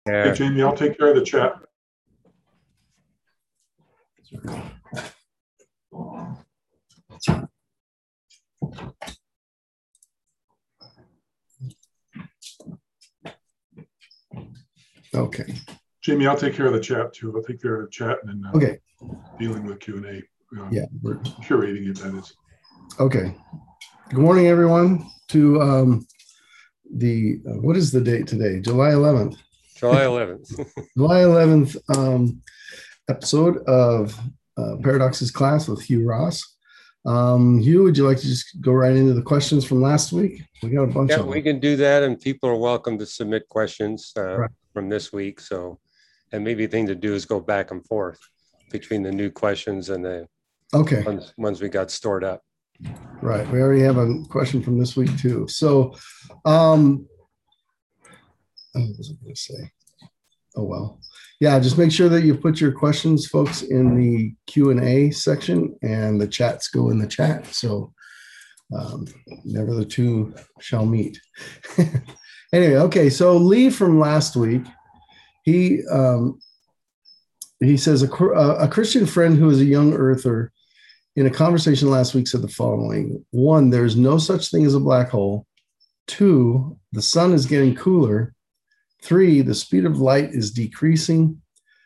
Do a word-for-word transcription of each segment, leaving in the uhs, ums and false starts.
Hey, Yeah. Jamie, I'll take care of the chat. Okay. Jamie, I'll take care of the chat too. I'll take care of the chat and then uh, Okay. dealing with Q and A. Uh, Yeah. We're, curating it, that is. okay. Good morning, everyone, to um, the, uh, what is the date today? July eleventh. July eleventh. July eleventh um, episode of uh, Paradoxes class with Hugh Ross. Um, Hugh, would you like to just go right into the questions from last week? We got a bunch Yeah, of them. we can do that, and people are welcome to submit questions uh, Right. from this week. So, and maybe the thing to do is go back and forth between the new questions and the Okay. ones, ones we got stored up. Right. We already have a question from this week too. So, um, what was I going to say? Oh, well. Yeah, just make sure that you put your questions, folks, in the Q and A section, and the chats go in the chat. So um, never the two shall meet. Anyway, okay. So Lee from last week, he um, he says, a, a Christian friend who is a young earther in a conversation last week said the following. One, there's no such thing as a black hole. Two, the sun is getting cooler. Three, the speed of light is decreasing.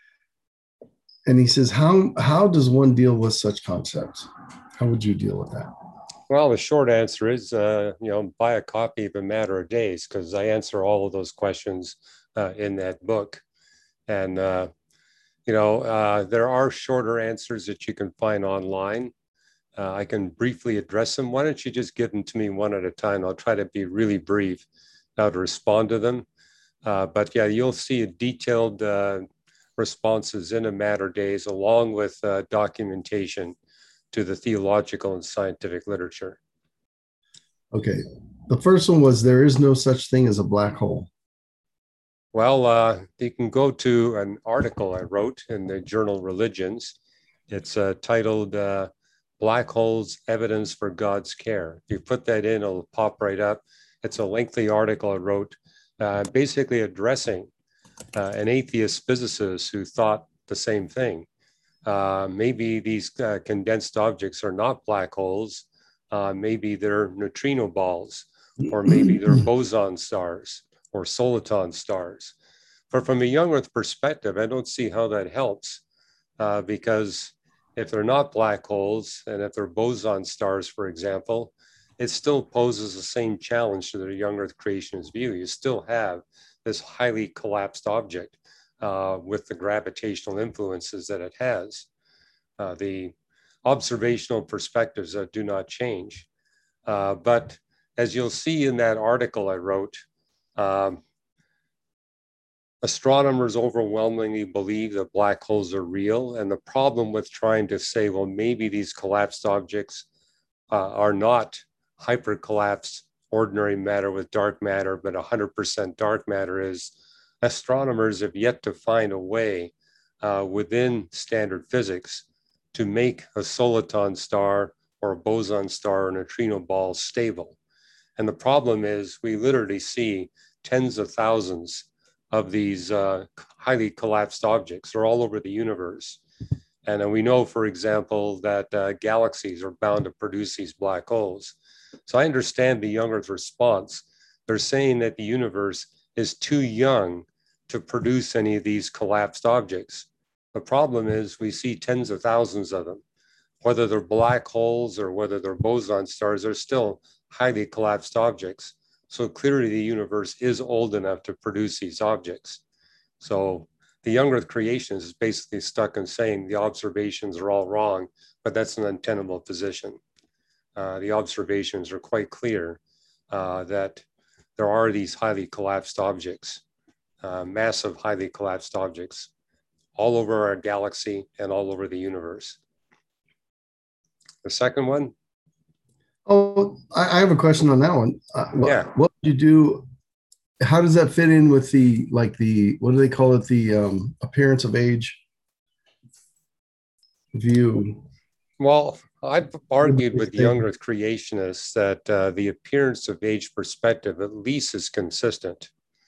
And he says, how, how does one deal with such concepts? How would you deal with that? Well, the short answer is, uh, you know, buy a copy of A Matter of Days, because I answer all of those questions uh, in that book. And, uh, you know, uh, there are shorter answers that you can find online. Uh, I can briefly address them. Why don't you just give them to me one at a time? I'll try to be really brief now to respond to them. Uh, but yeah, you'll see a detailed uh, responses in A Matter of Days, along with uh, documentation to the theological and scientific literature. Okay. The first one was, there is no such thing as a black hole. Well, uh, you can go to an article I wrote in the journal Religions. It's uh, titled uh, Black Holes, Evidence for God's Care. If you put that in, it'll pop right up. It's a lengthy article I wrote, uh, basically addressing uh, an atheist physicist who thought the same thing. Uh, maybe these uh, condensed objects are not black holes. Uh, maybe they're neutrino balls, or maybe they're boson stars or soliton stars. But from a young Earth perspective, I don't see how that helps, uh, because if they're not black holes, and if they're boson stars, for example, it still poses the same challenge to the young Earth creationist view. You still have this highly collapsed object uh, with the gravitational influences that it has. Uh, the observational perspectives uh, do not change. Uh, but as you'll see in that article I wrote, um, astronomers overwhelmingly believe that black holes are real. And the problem with trying to say, well, maybe these collapsed objects uh, are not hypercollapsed ordinary matter with dark matter, but one hundred percent dark matter, is astronomers have yet to find a way uh, within standard physics to make a soliton star or a boson star or a neutrino ball stable. And the problem is, we literally see tens of thousands of these uh, highly collapsed objects. They're all over the universe. And uh, we know, for example, that uh, galaxies are bound to produce these black holes. So I understand the young Earth response. They're saying that the universe is too young to produce any of these collapsed objects. The problem is, we see tens of thousands of them. Whether they're black holes or whether they're boson stars, they're still highly collapsed objects. So clearly the universe is old enough to produce these objects. So the young Earth creation is basically stuck in saying the observations are all wrong, but that's an untenable position. Uh, the observations are quite clear uh, that there are these highly collapsed objects, uh, massive highly collapsed objects, all over our galaxy and all over the universe. The second one? Oh, I, I have a question on that one. Uh, what, Yeah. what would you do? How does that fit in with the, like the, what do they call it? The um, appearance of age view? Well, I've argued with young Earth creationists that uh, the appearance of age perspective at least is consistent.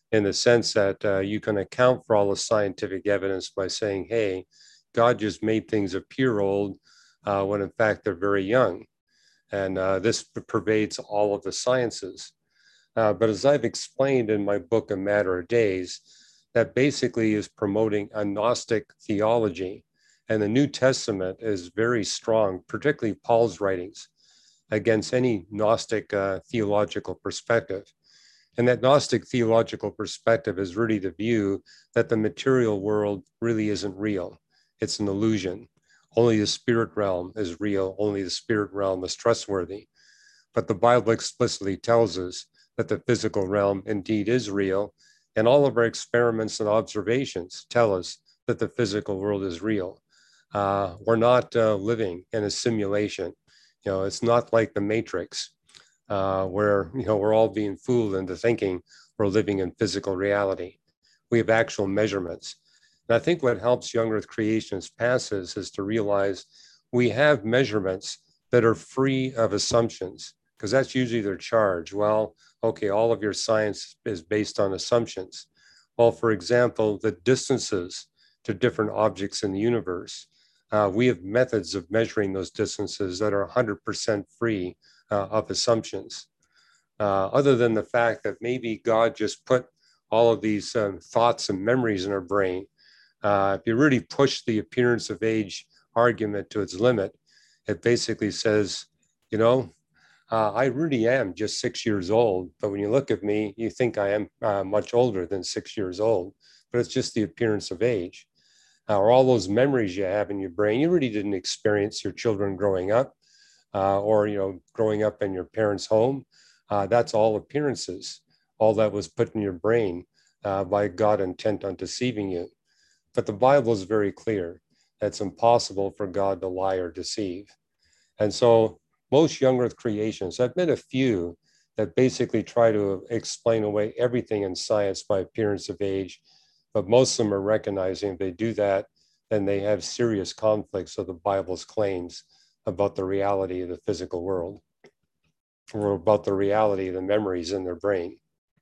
in the sense that uh, you can account for all the scientific evidence by saying, hey, God just made things appear old uh, when in fact they're very young. And uh, this pervades all of the sciences. Uh, but as I've explained in my book, A Matter of Days, that basically is promoting a Gnostic theology. And the New Testament is very strong, particularly Paul's writings, against any Gnostic uh, theological perspective. And that Gnostic theological perspective is really the view that the material world really isn't real. It's an illusion. Only the spirit realm is real. Only the spirit realm is trustworthy. But the Bible explicitly tells us that the physical realm indeed is real. And all of our experiments and observations tell us that the physical world is real. Uh, we're not uh, living in a simulation. You know, it's not like the Matrix, uh, where, you know, we're all being fooled into thinking we're living in physical reality. We have actual measurements. And I think what helps young earth creationists pass this is to realize we have measurements that are free of assumptions, because that's usually their charge. Well, okay, all of your science is based on assumptions. Well, for example, the distances to different objects in the universe, uh, we have methods of measuring those distances that are one hundred percent free uh, of assumptions. Uh, other than the fact that maybe God just put all of these um, thoughts and memories in our brain. Uh, if you really push the appearance of age argument to its limit, it basically says, you know, uh, I really am just six years old, but when you look at me, you think I am uh, much older than six years old, but it's just the appearance of age. Uh, or all those memories you have in your brain, you really didn't experience your children growing up, uh, or, you know, growing up in your parents' home. Uh, that's all appearances, all that was put in your brain uh, by God intent on deceiving you. But the Bible is very clear that it's impossible for God to lie or deceive. And so most young earth creations, I've met a few that basically try to explain away everything in science by appearance of age, but most of them are recognizing if they do that, then they have serious conflicts with the Bible's claims about the reality of the physical world, or about the reality of the memories in their brain.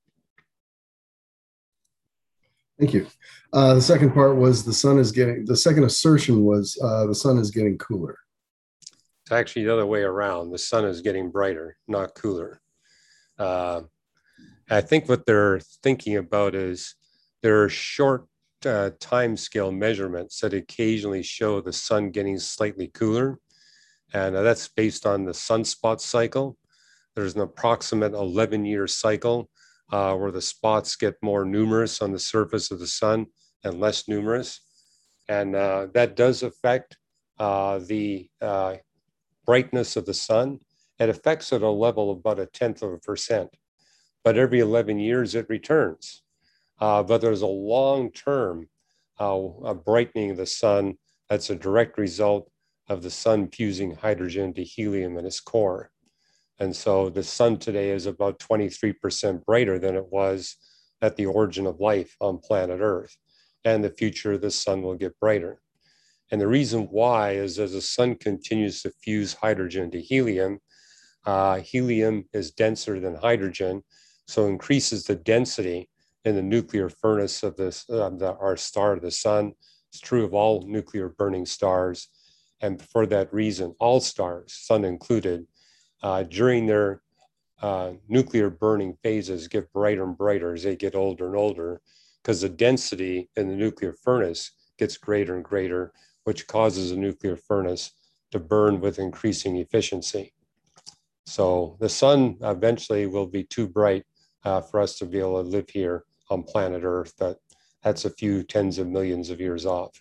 Thank you. Uh, the second part was the sun is getting, the second assertion was uh, the sun is getting cooler. It's actually the other way around. The sun is getting brighter, not cooler. Uh, I think what they're thinking about is there are short uh, time scale measurements that occasionally show the sun getting slightly cooler. And uh, that's based on the sunspot cycle. There's an approximate eleven year cycle uh, where the spots get more numerous on the surface of the sun and less numerous. And uh, that does affect uh, the uh, brightness of the sun. It affects at a level of about a tenth of a percent. But every eleven years it returns. Uh, but there's a long-term uh, a brightening of the sun that's a direct result of the sun fusing hydrogen to helium in its core. And so the sun today is about twenty-three percent brighter than it was at the origin of life on planet Earth. And the future of the sun will get brighter. And the reason why is as the sun continues to fuse hydrogen to helium, uh, helium is denser than hydrogen, so increases the density in the nuclear furnace of this, uh, the, our star, the sun. It's true of all nuclear burning stars. And for that reason, all stars, sun included, uh, during their uh, nuclear burning phases get brighter and brighter as they get older and older, because the density in the nuclear furnace gets greater and greater, which causes a nuclear furnace to burn with increasing efficiency. So the sun eventually will be too bright uh, for us to be able to live here on planet Earth, but that's a few tens of millions of years off.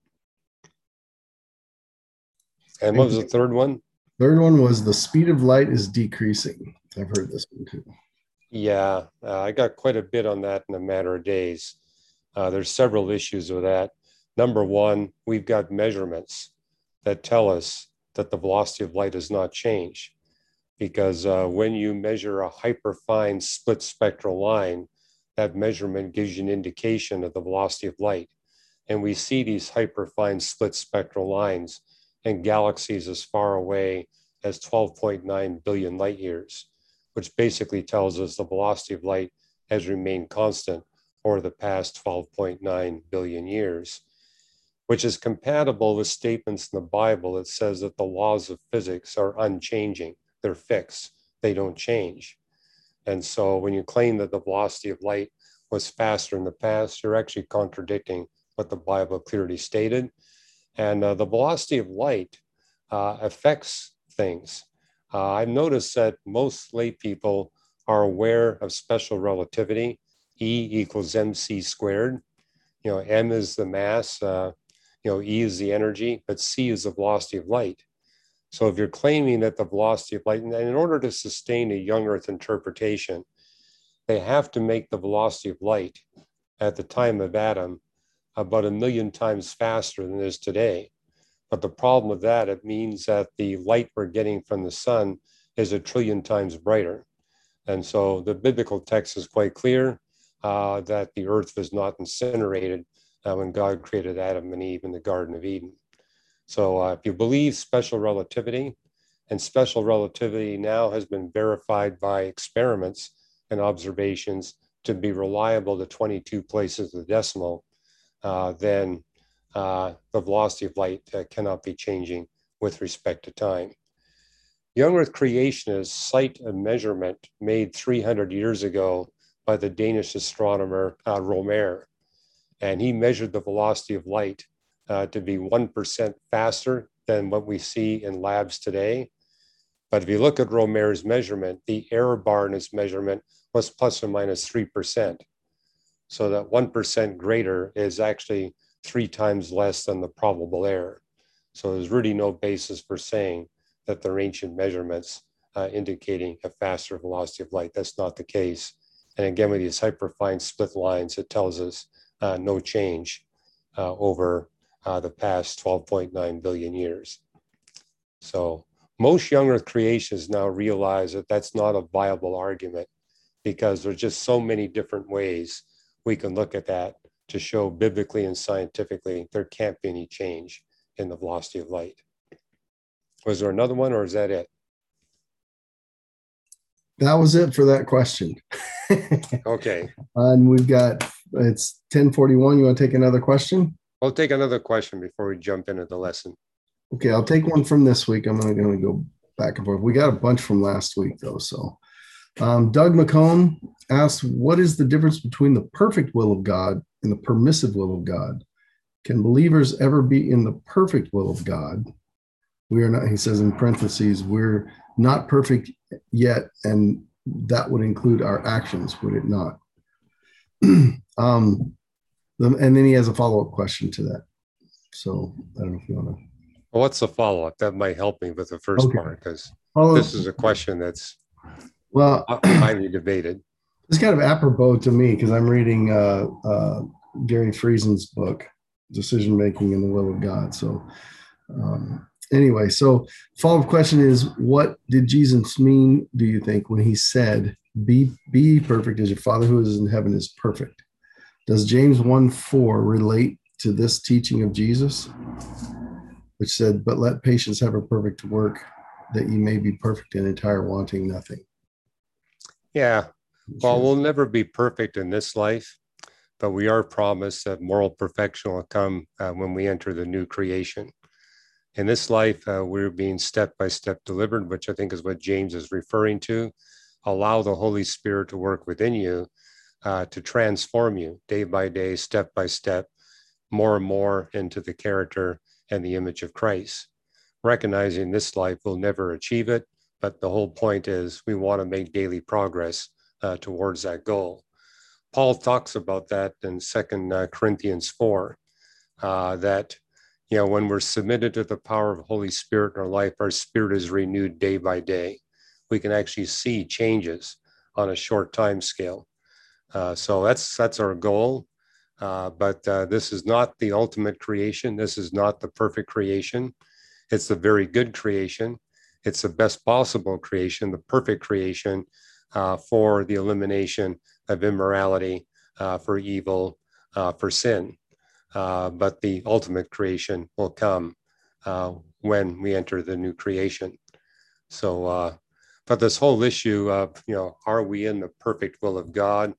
And what was the third one? Third one was the speed of light is decreasing. I've heard this one too. Yeah, uh, I got quite a bit on that in a matter of days. Uh, there's several issues with that. Number one, we've got measurements that tell us that the velocity of light does not change, because uh, when you measure a hyperfine split spectral line, that measurement gives you an indication of the velocity of light. And we see these hyperfine split spectral lines in galaxies as far away as twelve point nine billion light years, which basically tells us the velocity of light has remained constant over the past twelve point nine billion years, which is compatible with statements in the Bible that says that the laws of physics are unchanging. They're fixed. They don't change. And so when you claim that the velocity of light was faster in the past, you're actually contradicting what the Bible clearly stated. And uh, the velocity of light uh, affects things. Uh, I've noticed that most lay people are aware of special relativity. E equals mc squared. You know, m is the mass, uh, you know, E is the energy, but C is the velocity of light. So if you're claiming that the velocity of light, and in order to sustain a young Earth interpretation, they have to make the velocity of light at the time of Adam about a million times faster than it is today. But the problem with that, it means that the light we're getting from the sun is a trillion times brighter. And so the biblical text is quite clear uh, that the earth was not incinerated uh, when God created Adam and Eve in the Garden of Eden. So uh, if you believe special relativity, and special relativity now has been verified by experiments and observations to be reliable to twenty-two places of the decimal, uh, then uh, the velocity of light uh, cannot be changing with respect to time. Young Earth creationists cite a measurement made three hundred years ago by the Danish astronomer uh, Romer, and he measured the velocity of light uh, to be one percent faster than what we see in labs today. But if you look at Romer's measurement, the error bar in his measurement was plus or minus three percent. So that one percent greater is actually three times less than the probable error. So there's really no basis for saying that they're ancient measurements uh, indicating a faster velocity of light. That's not the case. And again, with these hyperfine split lines, it tells us uh, no change uh, over uh, the past twelve point nine billion years. So most young Earth creationists now realize that that's not a viable argument, because there's just so many different ways we can look at that to show biblically and scientifically there can't be any change in the velocity of light. Was there another one, or is that it? That was it for that question. Okay. And we've got, it's ten forty-one. You want to take another question? I'll take another question before we jump into the lesson. Okay, I'll take one from this week. I'm going to go back and forth. We got a bunch from last week, though. So um, Doug McCone asks, what is the difference between the perfect will of God and the permissive will of God? Can believers ever be in the perfect will of God? We are not, he says in parentheses, we're not perfect yet, and that would include our actions, would it not? um, and then he has a follow-up question to that. So I don't know if you want to. Well, what's the follow-up? That might help me with the first Okay. part, because Follow this is a question that's well highly debated. It's kind of apropos to me because I'm reading uh, uh, Gary Friesen's book, Decision Making in the Will of God. So um, anyway, so follow-up question is, what did Jesus mean, do you think, when he said, be, be perfect as your Father who is in heaven is perfect? Does James one four relate to this teaching of Jesus, which said, but let patience have a perfect work, that ye may be perfect and entire, wanting nothing? Yeah. Well, we'll never be perfect in this life, but we are promised that moral perfection will come uh, when we enter the new creation. In this life, uh, we're being step-by-step delivered, which I think is what James is referring to. Allow the Holy Spirit to work within you uh, to transform you day by day, step by step, more and more into the character and the image of Christ. Recognizing this life will never achieve it, but the whole point is we want to make daily progress uh, towards that goal. Paul talks about that in Second Corinthians four, uh, that you know, when we're submitted to the power of the Holy Spirit in our life, our spirit is renewed day by day. We can actually see changes on a short time scale. Uh, so that's that's our goal. Uh, but uh, this is not the ultimate creation. This is not the perfect creation. It's the very good creation. It's the best possible creation, the perfect creation uh, for the elimination of immorality, uh, for evil, uh, for sin. Uh, but the ultimate creation will come uh, when we enter the new creation. So, uh, but this whole issue of, you know, are we in the perfect will of God,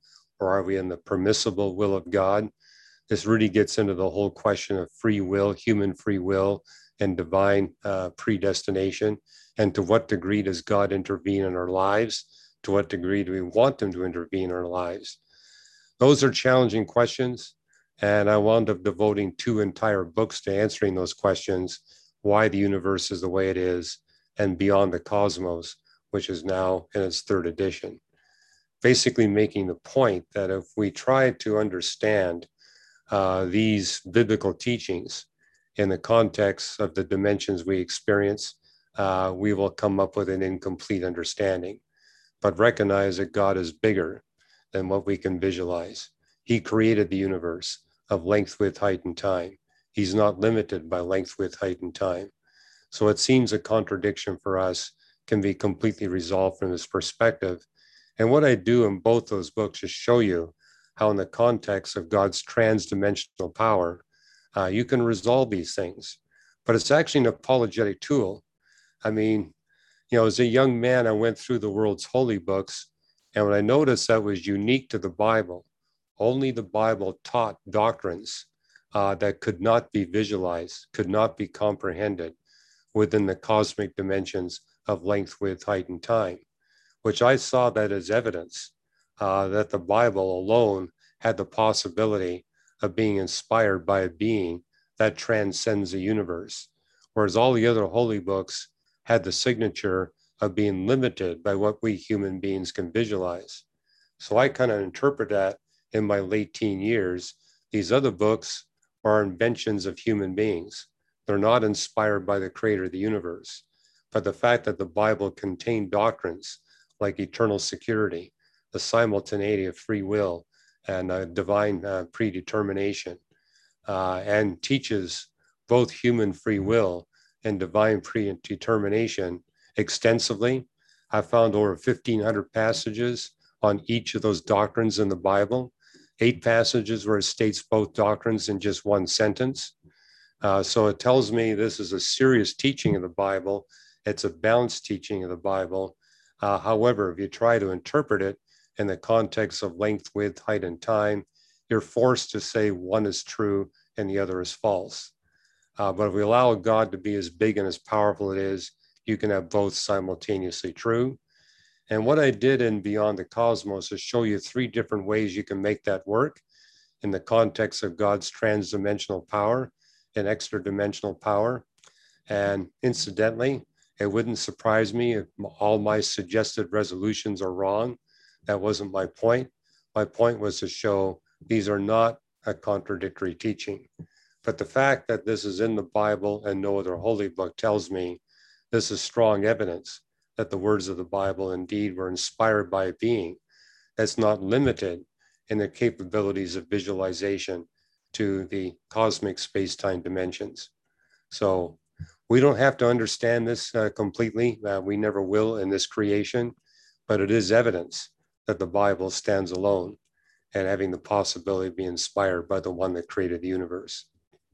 or are we in the permissible will of God? This really gets into the whole question of free will, human free will, and divine uh, predestination. And to what degree does God intervene in our lives? To what degree do we want him to intervene in our lives? Those are challenging questions. And I wound up devoting two entire books to answering those questions: why the universe is the way it is, and Beyond the Cosmos, which is now in its third edition. Basically making the point that if we try to understand uh, these biblical teachings in the context of the dimensions we experience, uh, we will come up with an incomplete understanding. But recognize that God is bigger than what we can visualize. He created the universe of length, width, height, and time. He's not limited by length, width, height, and time. So it seems a contradiction for us can be completely resolved from this perspective. And what I do in both those books is show you how in the context of God's trans-dimensional power, uh, you can resolve these things. But it's actually an apologetic tool. I mean, you know, as a young man, I went through the world's holy books, and what I noticed that was unique to the Bible, only the Bible taught doctrines uh, that could not be visualized, could not be comprehended within the cosmic dimensions of length, width, height, and time, which I saw that as evidence uh, that the Bible alone had the possibility of being inspired by a being that transcends the universe, whereas all the other holy books had the signature of being limited by what we human beings can visualize. So I kind of interpret that in my late teen years. These other books are inventions of human beings. They're not inspired by the creator of the universe. But the fact that the Bible contained doctrines like eternal security, the simultaneity of free will, and uh, divine uh, predetermination, uh, and teaches both human free will and divine predetermination extensively. I found over fifteen hundred passages on each of those doctrines in the Bible, eight passages where it states both doctrines in just one sentence. Uh, so it tells me this is a serious teaching of the Bible. It's a balanced teaching of the Bible. Uh, however, if you try to interpret it in the context of length, width, height, and time, you're forced to say one is true and the other is false. Uh, but if we allow God to be as big and as powerful as it is, you can have both simultaneously true. And what I did in Beyond the Cosmos is show you three different ways you can make that work in the context of God's trans-dimensional power and extra-dimensional power. And incidentally, it wouldn't surprise me if all my suggested resolutions are wrong. That wasn't my point. My point was to show these are not a contradictory teaching. But the fact that this is in the Bible and no other holy book tells me this is strong evidence that the words of the Bible indeed were inspired by a being that's not limited in their capabilities of visualization to the cosmic space-time dimensions. So we don't have to understand this uh, completely. Uh, we never will in this creation, but it is evidence that the Bible stands alone and having the possibility of being inspired by the one that created the universe.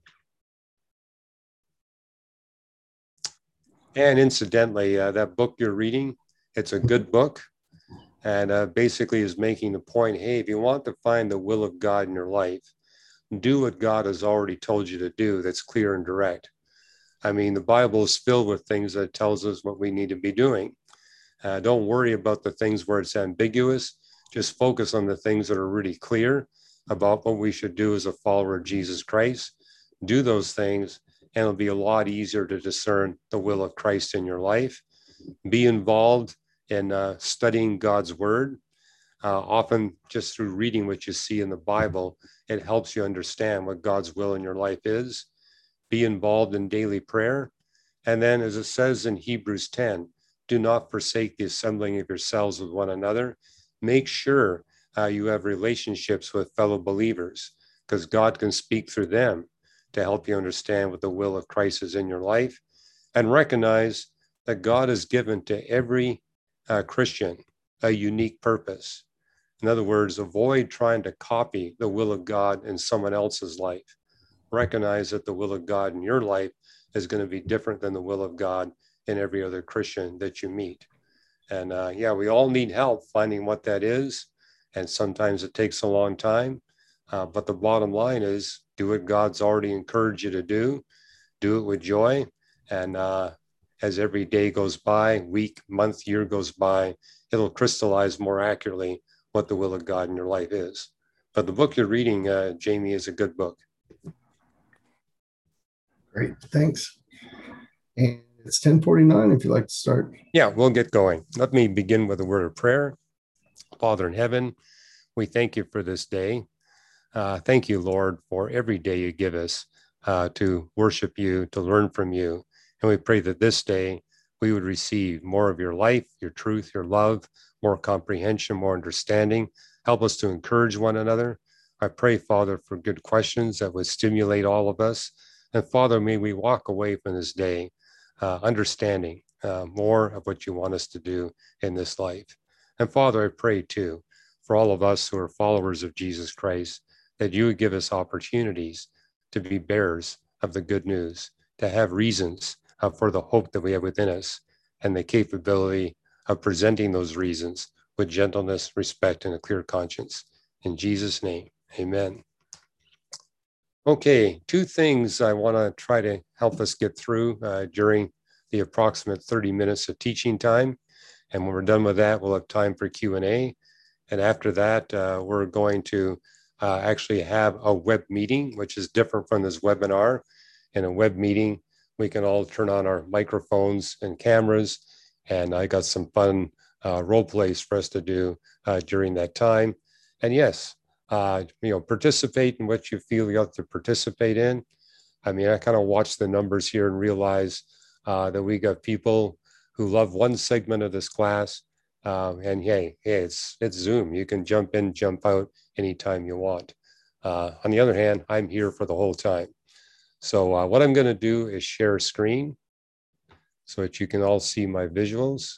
And incidentally, uh, that book you're reading, it's a good book, and uh, basically is making the point, hey, if you want to find the will of God in your life, do what God has already told you to do that's clear and direct. I mean, the Bible is filled with things that tells us what we need to be doing. Uh, don't worry about the things where it's ambiguous. Just focus on the things that are really clear about what we should do as a follower of Jesus Christ. Do those things, and it'll be a lot easier to discern the will of Christ in your life. Be involved in uh, studying God's word. Uh, often just through reading what you see in the Bible, it helps you understand what God's will in your life is. Be involved in daily prayer. And then, as it says in Hebrews ten, do not forsake the assembling of yourselves with one another. Make sure uh, you have relationships with fellow believers, because God can speak through them to help you understand what the will of Christ is in your life. And recognize that God has given to every uh, Christian a unique purpose. In other words, avoid trying to copy the will of God in someone else's life. Recognize that the will of God in your life is going to be different than the will of God in every other Christian that you meet. And uh, yeah, we all need help finding what that is. and sometimes it takes a long time. Uh, but the bottom line is do what God's already encouraged you to do, do it with joy. And uh, as every day goes by, week, month, year goes by, it'll crystallize more accurately what the will of God in your life is. But the book you're reading, uh, Jamie, is a good book. Great, thanks. And it's ten forty-nine if you'd like to start. Yeah, we'll get going. Let me begin with a word of prayer. Father in heaven, we thank you for this day. Uh, thank you, Lord, for every day you give us uh, to worship you, to learn from you. And we pray that this day we would receive more of your life, your truth, your love, more comprehension, more understanding. Help us to encourage one another. I pray, Father, for good questions that would stimulate all of us. And Father, may we walk away from this day uh, understanding uh, more of what you want us to do in this life. And Father, I pray too, for all of us who are followers of Jesus Christ, that you would give us opportunities to be bearers of the good news, to have reasons uh, for the hope that we have within us, and the capability of presenting those reasons with gentleness, respect, and a clear conscience. In Jesus' name, amen. Okay, two things I want to try to help us get through uh, during the approximate thirty minutes of teaching time. And when we're done with that, we'll have time for Q and A. And after that, uh, we're going to uh, actually have a web meeting, which is different from this webinar. In a web meeting, we can all turn on our microphones and cameras. And I got some fun uh, role plays for us to do uh, during that time. And yes, uh, you know, participate in what you feel you have to participate in. I mean, I kind of watch the numbers here and realize uh, that we got people who love one segment of this class. Um, and hey, hey, it's it's Zoom. You can jump in, jump out anytime you want. Uh, on the other hand, I'm here for the whole time. So uh, what I'm going to do is share a screen so that you can all see my visuals.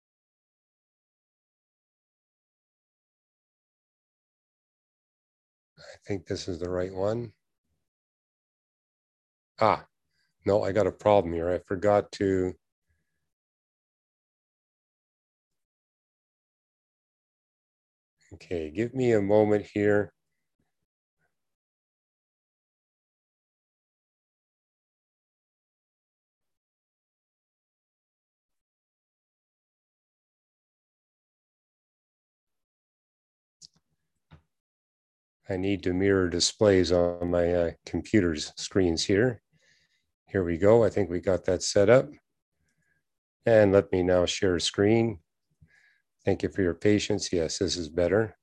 I think this is the right one. Ah, no, I got a problem here. I forgot to. Okay, give me a moment here. I need to mirror displays on my uh, computer's screens here. Here we go. I think we got that set up. And let me now share a screen. Thank you for your patience. Yes, this is better.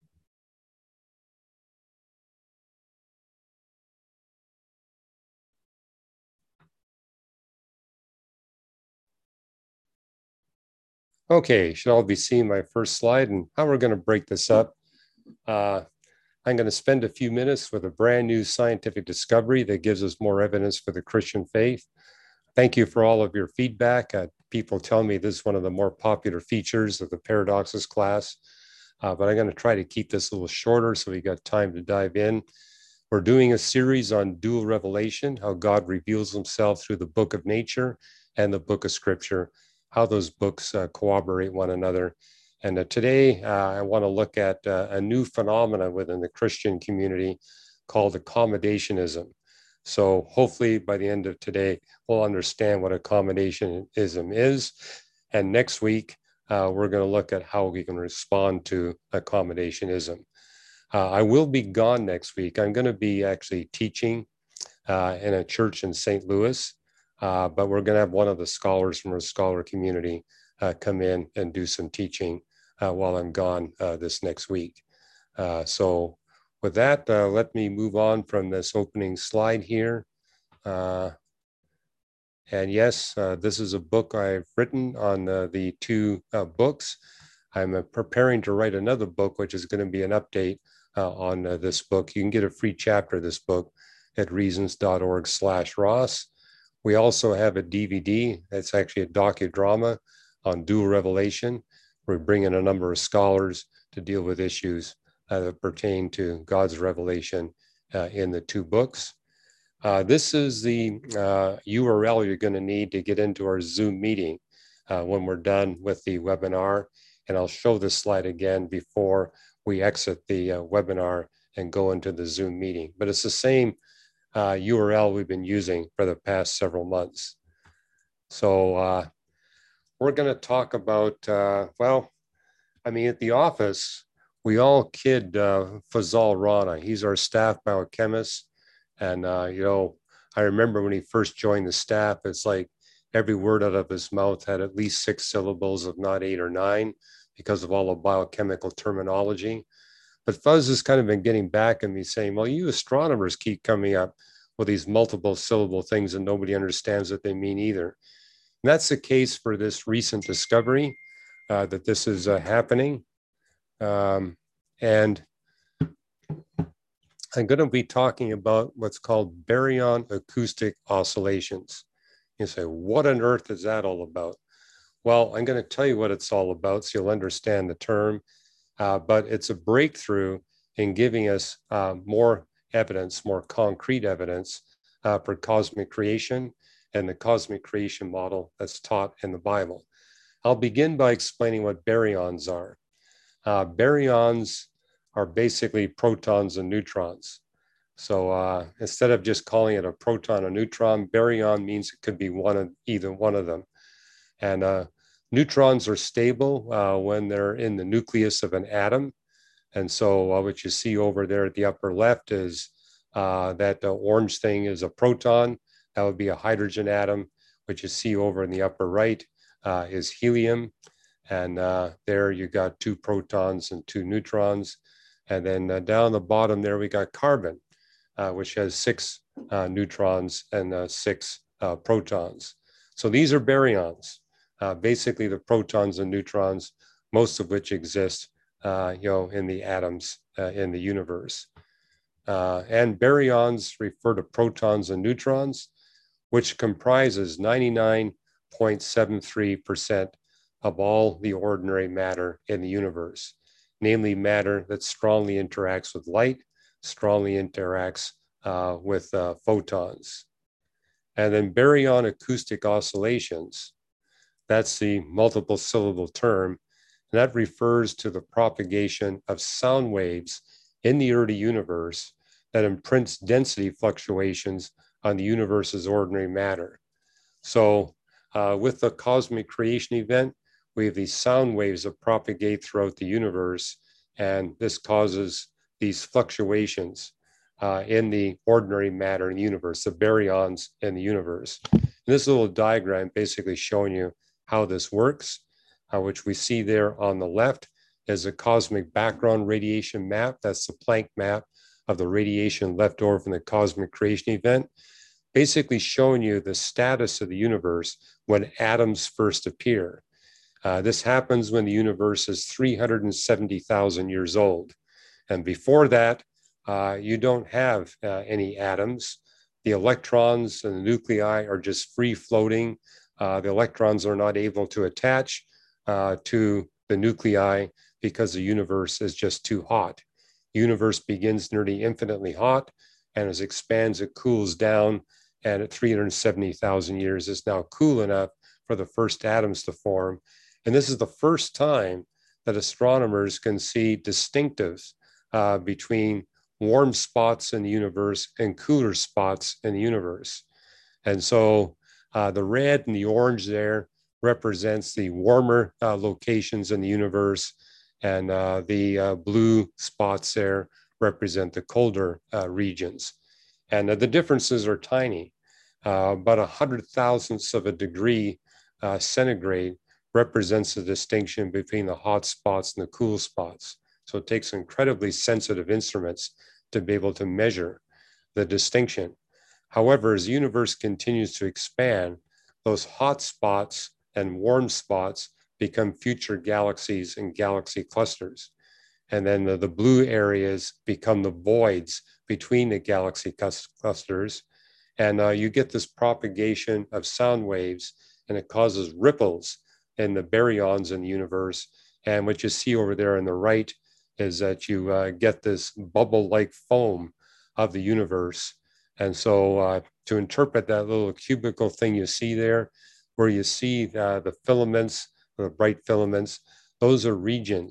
Okay, should all be seeing my first slide and how we're going to break this up. Uh, I'm going to spend a few minutes with a brand new scientific discovery that gives us more evidence for the Christian faith. Thank you for all of your feedback. Uh, people tell me this is one of the more popular features of the Paradoxes class, uh, but I'm going to try to keep this a little shorter so we got time to dive in. We're doing a series on dual revelation, how God reveals himself through the book of nature and the book of scripture, how those books uh, corroborate one another. And uh, today uh, I want to look at uh, a new phenomenon within the Christian community called accommodationism. So hopefully by the end of today, we'll understand what accommodationism is. And next week, uh, we're going to look at how we can respond to accommodationism. Uh, I will be gone next week. I'm going to be actually teaching uh, in a church in Saint Louis, uh, but we're going to have one of the scholars from our scholar community uh, come in and do some teaching uh, while I'm gone uh, this next week. Uh, so with that, uh, let me move on from this opening slide here. Uh, and yes, uh, this is a book I've written on uh, the two uh, books. I'm uh, preparing to write another book, which is going to be an update uh, on uh, this book. You can get a free chapter of this book at reasons.org slash Ross. We also have a D V D. That's actually a docudrama on dual revelation. We're bringing a number of scholars to deal with issues uh, that pertain to God's revelation uh, in the two books. Uh, this is the uh, U R L you're going to need to get into our Zoom meeting uh, when we're done with the webinar. And I'll show this slide again before we exit the uh, webinar and go into the Zoom meeting. But it's the same uh, U R L we've been using for the past several months. So uh, we're going to talk about, uh, well, I mean, at the office, we all kid uh, Fazal Rana. He's our staff biochemist. And, uh, you know, I remember when he first joined the staff, it's like every word out of his mouth had at least six syllables, if not eight or nine, because of all the biochemical terminology. But Fuzz has kind of been getting back at me saying, well, you astronomers keep coming up with these multiple syllable things and nobody understands what they mean either. And that's the case for this recent discovery uh, that this is uh, happening. Um, and I'm going to be talking about what's called baryon acoustic oscillations. You say, what on earth is that all about? Well, I'm going to tell you what it's all about so you'll understand the term, uh, but it's a breakthrough in giving us uh, more evidence, more concrete evidence uh, for cosmic creation and the cosmic creation model that's taught in the Bible. I'll begin by explaining what baryons are. Uh, baryons are basically protons and neutrons. So uh, instead of just calling it a proton or neutron, baryon means it could be one of either one of them. And uh, neutrons are stable uh, when they're in the nucleus of an atom. And so uh, what you see over there at the upper left is uh, that uh, orange thing is a proton. That would be a hydrogen atom. What you see over in the upper right uh, is helium. And uh, there you got two protons and two neutrons. And then uh, down the bottom there, we got carbon, uh, which has six uh, neutrons and uh, six uh, protons. So these are baryons, uh, basically the protons and neutrons, most of which exist, uh, you know, in the atoms uh, in the universe. Uh, and baryons refer to protons and neutrons, which comprises ninety-nine point seven three percent of all the ordinary matter in the universe, namely matter that strongly interacts with light, strongly interacts uh, with uh, photons. And then baryon acoustic oscillations, that's the multiple syllable term, and that refers to the propagation of sound waves in the early universe that imprints density fluctuations on the universe's ordinary matter. So uh, with the cosmic creation event, we have these sound waves that propagate throughout the universe, and this causes these fluctuations uh, in the ordinary matter in the universe, the baryons in the universe. And this little diagram basically showing you how this works, uh, which we see there on the left is a cosmic background radiation map. That's the Planck map of the radiation left over from the cosmic creation event, basically showing you the status of the universe when atoms first appear. Uh, this happens when the universe is three hundred seventy thousand years old. And before that, uh, you don't have uh, any atoms. The electrons and the nuclei are just free floating. Uh, the electrons are not able to attach uh, to the nuclei because the universe is just too hot. The universe begins nearly infinitely hot, and as it expands, it cools down. And at three hundred seventy thousand years, it's now cool enough for the first atoms to form. And this is the first time that astronomers can see distinctives uh, between warm spots in the universe and cooler spots in the universe. And so uh, the red and the orange there represents the warmer uh, locations in the universe, and uh, the uh, blue spots there represent the colder uh, regions. And uh, the differences are tiny. Uh, about a hundred thousandths of a degree uh, centigrade represents the distinction between the hot spots and the cool spots. So it takes incredibly sensitive instruments to be able to measure the distinction. However, as the universe continues to expand, those hot spots and warm spots become future galaxies and galaxy clusters. And then the, the blue areas become the voids between the galaxy clusters. And uh, you get this propagation of sound waves, and it causes ripples in the baryons in the universe. And what you see over there on the right is that you uh, get this bubble-like foam of the universe. And so uh, to interpret that little cubical thing you see there, where you see uh, the filaments, the bright filaments, those are regions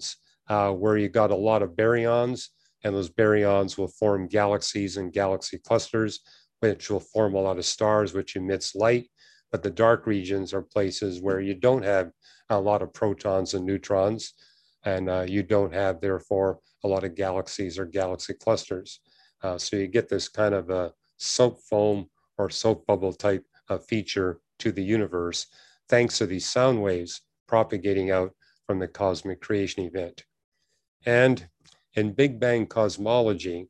uh, where you got a lot of baryons, and those baryons will form galaxies and galaxy clusters, which will form a lot of stars, which emits light. But the dark regions are places where you don't have a lot of protons and neutrons, and uh, you don't have, therefore, a lot of galaxies or galaxy clusters. Uh, so you get this kind of a soap foam or soap bubble type of feature to the universe, thanks to these sound waves propagating out from the cosmic creation event. And in Big Bang cosmology,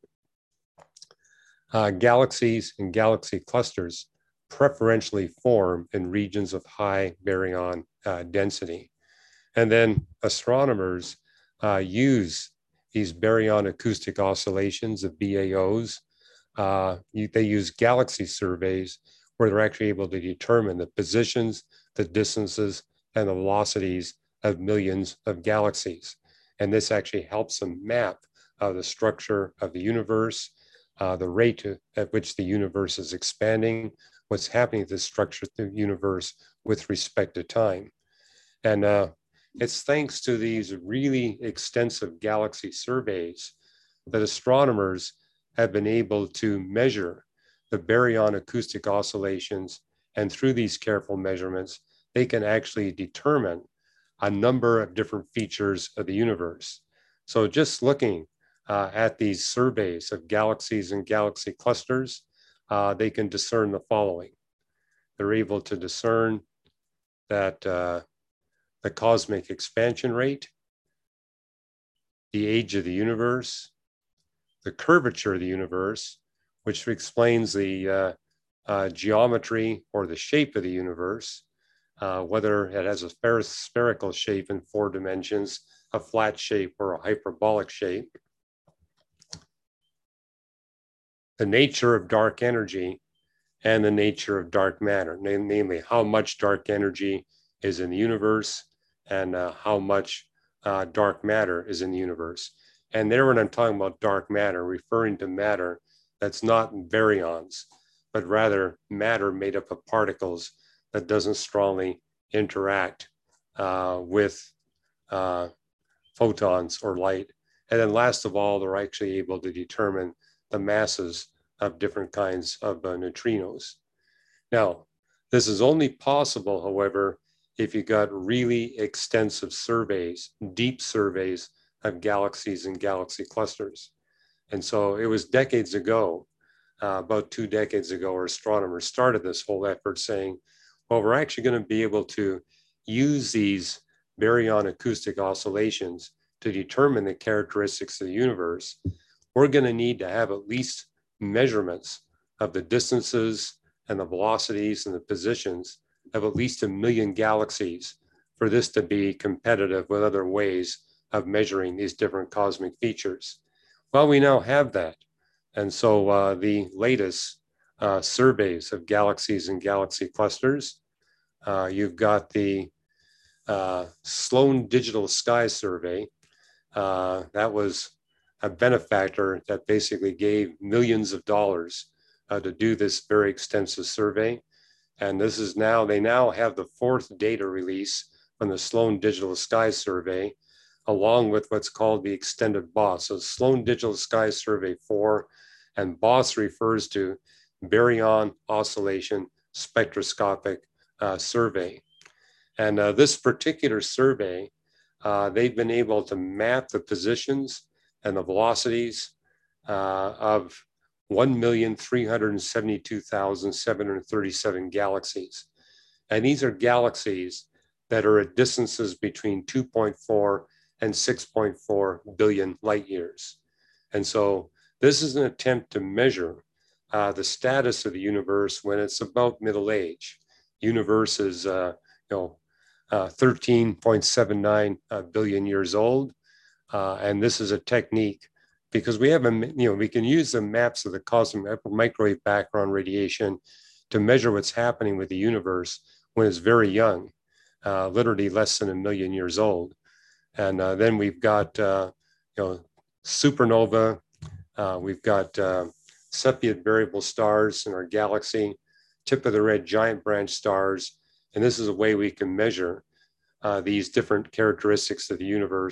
uh, galaxies and galaxy clusters preferentially form in regions of high baryon uh, density. And then astronomers uh, use these baryon acoustic oscillations, the B A Os. Uh, you, they use galaxy surveys where they're actually able to determine the positions, the distances, and the velocities of millions of galaxies. And this actually helps them map uh, the structure of the universe, uh, the rate at which the universe is expanding, what's happening to the structure of the universe with respect to time. And uh, it's thanks to these really extensive galaxy surveys that astronomers have been able to measure the baryon acoustic oscillations. And through these careful measurements, they can actually determine a number of different features of the universe. So just looking uh, at these surveys of galaxies and galaxy clusters, uh, they can discern the following. They're able to discern that uh, the cosmic expansion rate, the age of the universe, the curvature of the universe, which explains the uh, uh, geometry or the shape of the universe, uh, whether it has a spherical shape in four dimensions, a flat shape, or a hyperbolic shape. The nature of dark energy and the nature of dark matter, namely how much dark energy is in the universe and uh, how much uh, dark matter is in the universe. And there, when I'm talking about dark matter, referring to matter that's not baryons, but rather matter made up of particles that doesn't strongly interact uh, with uh, photons or light. And then last of all, they're actually able to determine the masses of different kinds of uh, neutrinos. Now, this is only possible, however, if you got really extensive surveys, deep surveys of galaxies and galaxy clusters. And so it was decades ago, uh, about two decades ago, where astronomers started this whole effort saying, well, we're actually going to be able to use these baryon acoustic oscillations to determine the characteristics of the universe. We're going to need to have at least measurements of the distances and the velocities and the positions of at least a million galaxies for this to be competitive with other ways of measuring these different cosmic features. Well, we now have that. And so uh, the latest uh, surveys of galaxies and galaxy clusters, uh, you've got the uh, Sloan Digital Sky Survey. Uh, that was a benefactor that basically gave millions of dollars uh, to do this very extensive survey. And this is now, they now have the fourth data release from the Sloan Digital Sky Survey, along with what's called the extended BOSS. So Sloan Digital Sky Survey four, and BOSS refers to Baryon Oscillation Spectroscopic uh, Survey. And uh, this particular survey, uh, they've been able to map the positions and the velocities uh, of one million three hundred seventy-two thousand seven hundred thirty-seven galaxies. And these are galaxies that are at distances between two point four and six point four billion light years. And so this is an attempt to measure uh, the status of the universe when it's about middle age. Universe is, uh, you know, uh, thirteen point seven nine uh, billion years old. Uh, and this is a technique because we have, a, you know, we can use the maps of the cosmic microwave background radiation to measure what's happening with the universe when it's very young, uh, literally less than a million years old. And uh, then we've got, uh, you know, supernova, uh, we've got uh, Cepheid variable stars in our galaxy, tip of the red giant branch stars. And this is a way we can measure uh, these different characteristics of the universe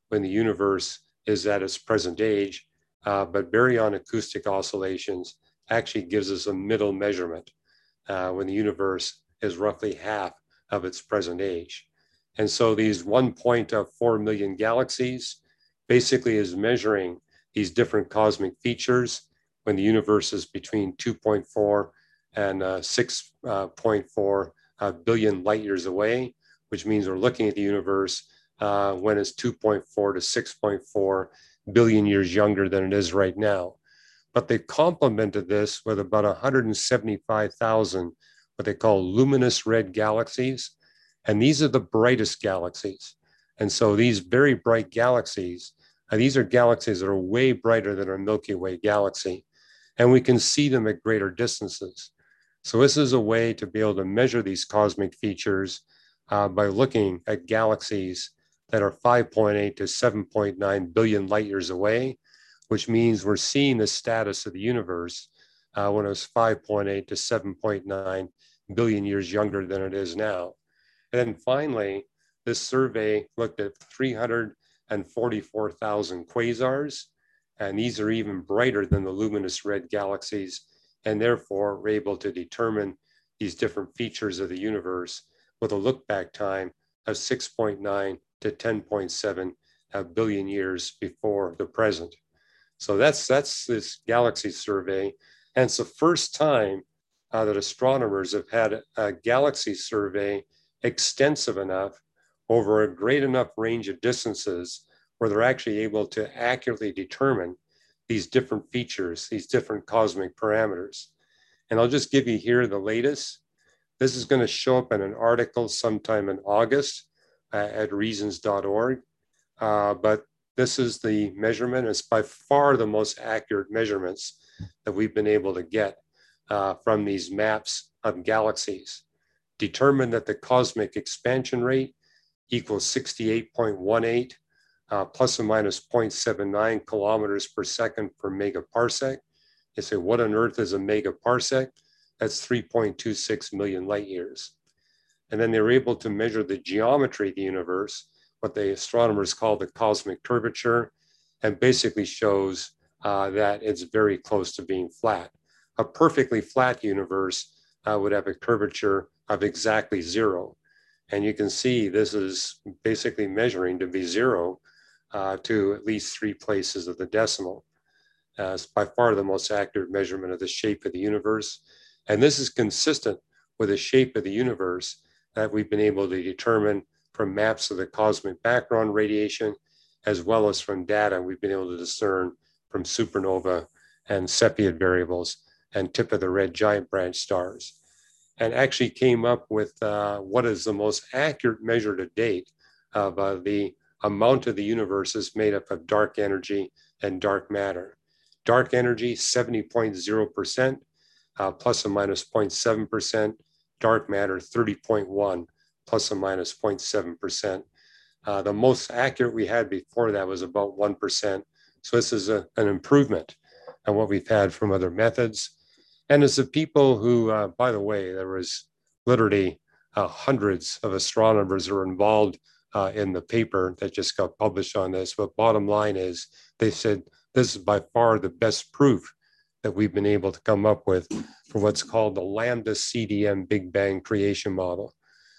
when the universe is at its present age, uh, but baryon acoustic oscillations actually gives us a middle measurement uh, when the universe is roughly half of its present age. And so these one point four million galaxies basically is measuring these different cosmic features when the universe is between two point four and uh, six point four uh, billion light years away, which means we're looking at the universe uh, when it's two point four to six point four billion years younger than it is right now. But they complemented this with about one hundred seventy-five thousand what they call luminous red galaxies. And these are the brightest galaxies. And so these very bright galaxies, uh, these are galaxies that are way brighter than our Milky Way galaxy. And we can see them at greater distances. So this is a way to be able to measure these cosmic features uh, by looking at galaxies that are five point eight to seven point nine billion light years away, which means we're seeing the status of the universe uh, when it was five point eight to seven point nine billion years younger than it is now. And then finally, this survey looked at three hundred forty-four thousand quasars, and these are even brighter than the luminous red galaxies, and therefore we're able to determine these different features of the universe with a look-back time of six point nine to ten point seven billion years before the present. So that's, that's this galaxy survey, and it's the first time uh, that astronomers have had a galaxy survey extensive enough over a great enough range of distances where they're actually able to accurately determine these different features, these different cosmic parameters. And I'll just give you here the latest. This is going to show up in an article sometime in August uh, at reasons dot org. Uh, but this is the measurement. It's by far the most accurate measurements that we've been able to get uh, from these maps of galaxies. Determined that the cosmic expansion rate equals sixty-eight point one eight uh, plus or minus zero point seven nine kilometers per second per megaparsec. You say, what on earth is a megaparsec? That's three point two six million light years. And then they were able to measure the geometry of the universe, what the astronomers call the cosmic curvature, and basically shows uh, that it's very close to being flat. A perfectly flat universe uh, would have a curvature of exactly zero. And you can see this is basically measuring to be zero uh, to at least three places of the decimal. Uh, it's by far the most accurate measurement of the shape of the universe. And this is consistent with the shape of the universe that we've been able to determine from maps of the cosmic background radiation, as well as from data we've been able to discern from supernova and Cepheid variables and tip of the red giant branch stars. And actually came up with uh, what is the most accurate measure to date of uh, the amount of the universe is made up of dark energy and dark matter. Dark energy, seventy point zero percent, uh, plus or minus zero point seven percent. Dark matter, thirty point one, plus or minus zero point seven percent. Uh, the most accurate we had before that was about one percent. So this is a, an improvement on what we've had from other methods. And as the people who, uh, by the way, there was literally uh, hundreds of astronomers who were involved uh, in the paper that just got published on this. But bottom line is, they said this is by far the best proof that we've been able to come up with for what's called the Lambda C D M Big Bang creation model.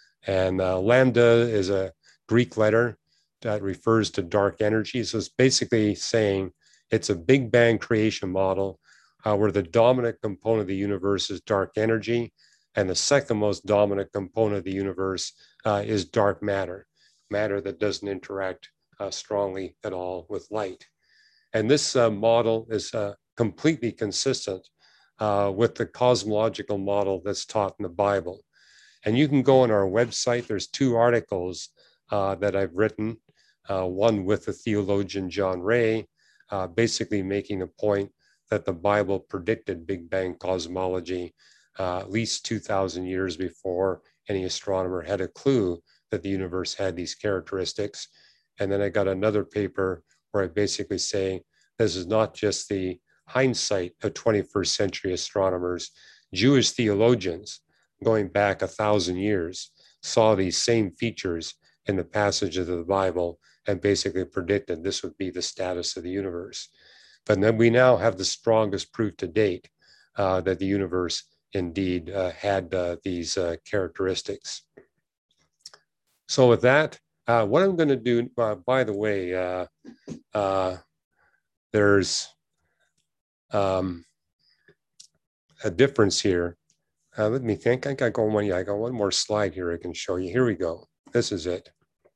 And uh, Lambda is a Greek letter that refers to dark energy. So it's basically saying it's a Big Bang creation model Uh, where the dominant component of the universe is dark energy, and the second most dominant component of the universe uh, is dark matter, matter that doesn't interact uh, strongly at all with light. And this uh, model is uh, completely consistent uh, with the cosmological model that's taught in the Bible. And you can go on our website. There's two articles uh, that I've written, uh, one with the theologian John Ray, uh, basically making a point that the Bible predicted Big Bang cosmology uh, at least two thousand years before any astronomer had a clue that the universe had these characteristics. And then I got another paper where I basically say, this is not just the hindsight of twenty-first century astronomers. Jewish theologians going back a thousand years saw these same features in the passages of the Bible and basically predicted this would be the status of the universe. But then we now have the strongest proof to date uh, that the universe indeed uh, had uh, these uh, characteristics. So with that, uh, what I'm going to do, uh, by the way, uh, uh, there's um, a difference here. Uh, let me think. I got one. Yeah, I got one more slide here I can show you. Here we go. This is it.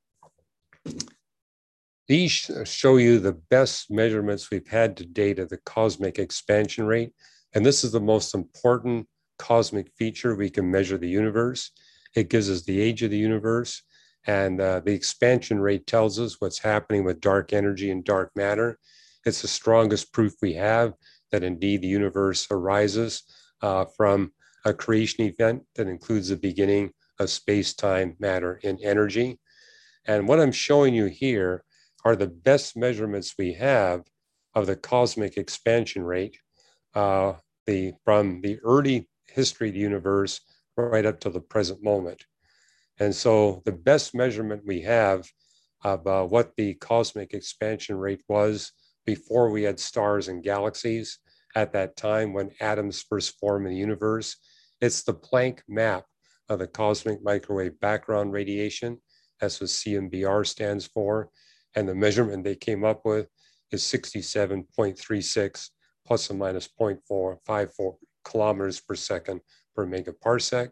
These show you the best measurements we've had to date of the cosmic expansion rate. And this is the most important cosmic feature. We can measure the universe. It gives us the age of the universe. And uh, the expansion rate tells us what's happening with dark energy and dark matter. It's the strongest proof we have that indeed the universe arises uh, from a creation event that includes the beginning of space, time, matter, and energy. And what I'm showing you here are the best measurements we have of the cosmic expansion rate uh, the, from the early history of the universe right up to the present moment. And so the best measurement we have of uh, what the cosmic expansion rate was before we had stars and galaxies at that time when atoms first formed in the universe, it's the Planck map of the cosmic microwave background radiation. That's what C M B R stands for. And the measurement they came up with is sixty-seven point three six plus or minus zero point four five four kilometers per second per megaparsec.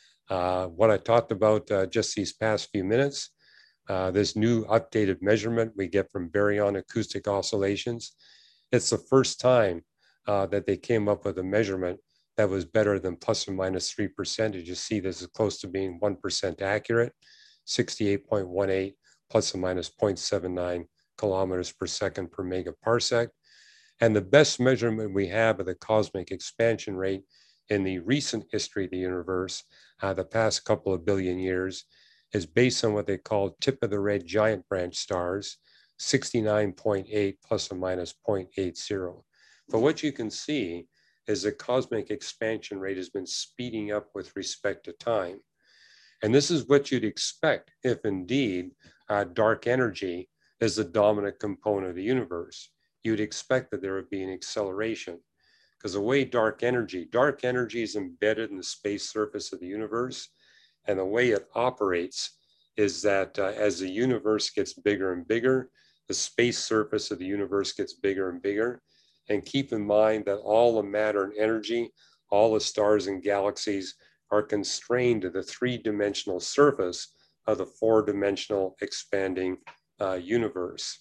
Uh, what I talked about uh, just these past few minutes, uh, this new updated measurement we get from baryon acoustic oscillations. It's the first time uh, that they came up with a measurement that was better than plus or minus three percent. As you see, this is close to being one percent accurate, sixty-eight point one eight plus or minus zero point seven nine kilometers per second per megaparsec. And the best measurement we have of the cosmic expansion rate in the recent history of the universe, uh, the past couple of billion years, is based on what they call tip of the red giant branch stars, sixty-nine point eight plus or minus zero point eight zero. But what you can see is the cosmic expansion rate has been speeding up with respect to time. And this is what you'd expect if indeed uh, dark energy is the dominant component of the universe. You'd expect that there would be an acceleration, because the way dark energy, dark energy is embedded in the space surface of the universe. And the way it operates is that uh, as the universe gets bigger and bigger, the space surface of the universe gets bigger and bigger. And keep in mind that all the matter and energy, all the stars and galaxies are constrained to the three-dimensional surface of the four-dimensional expanding uh, universe.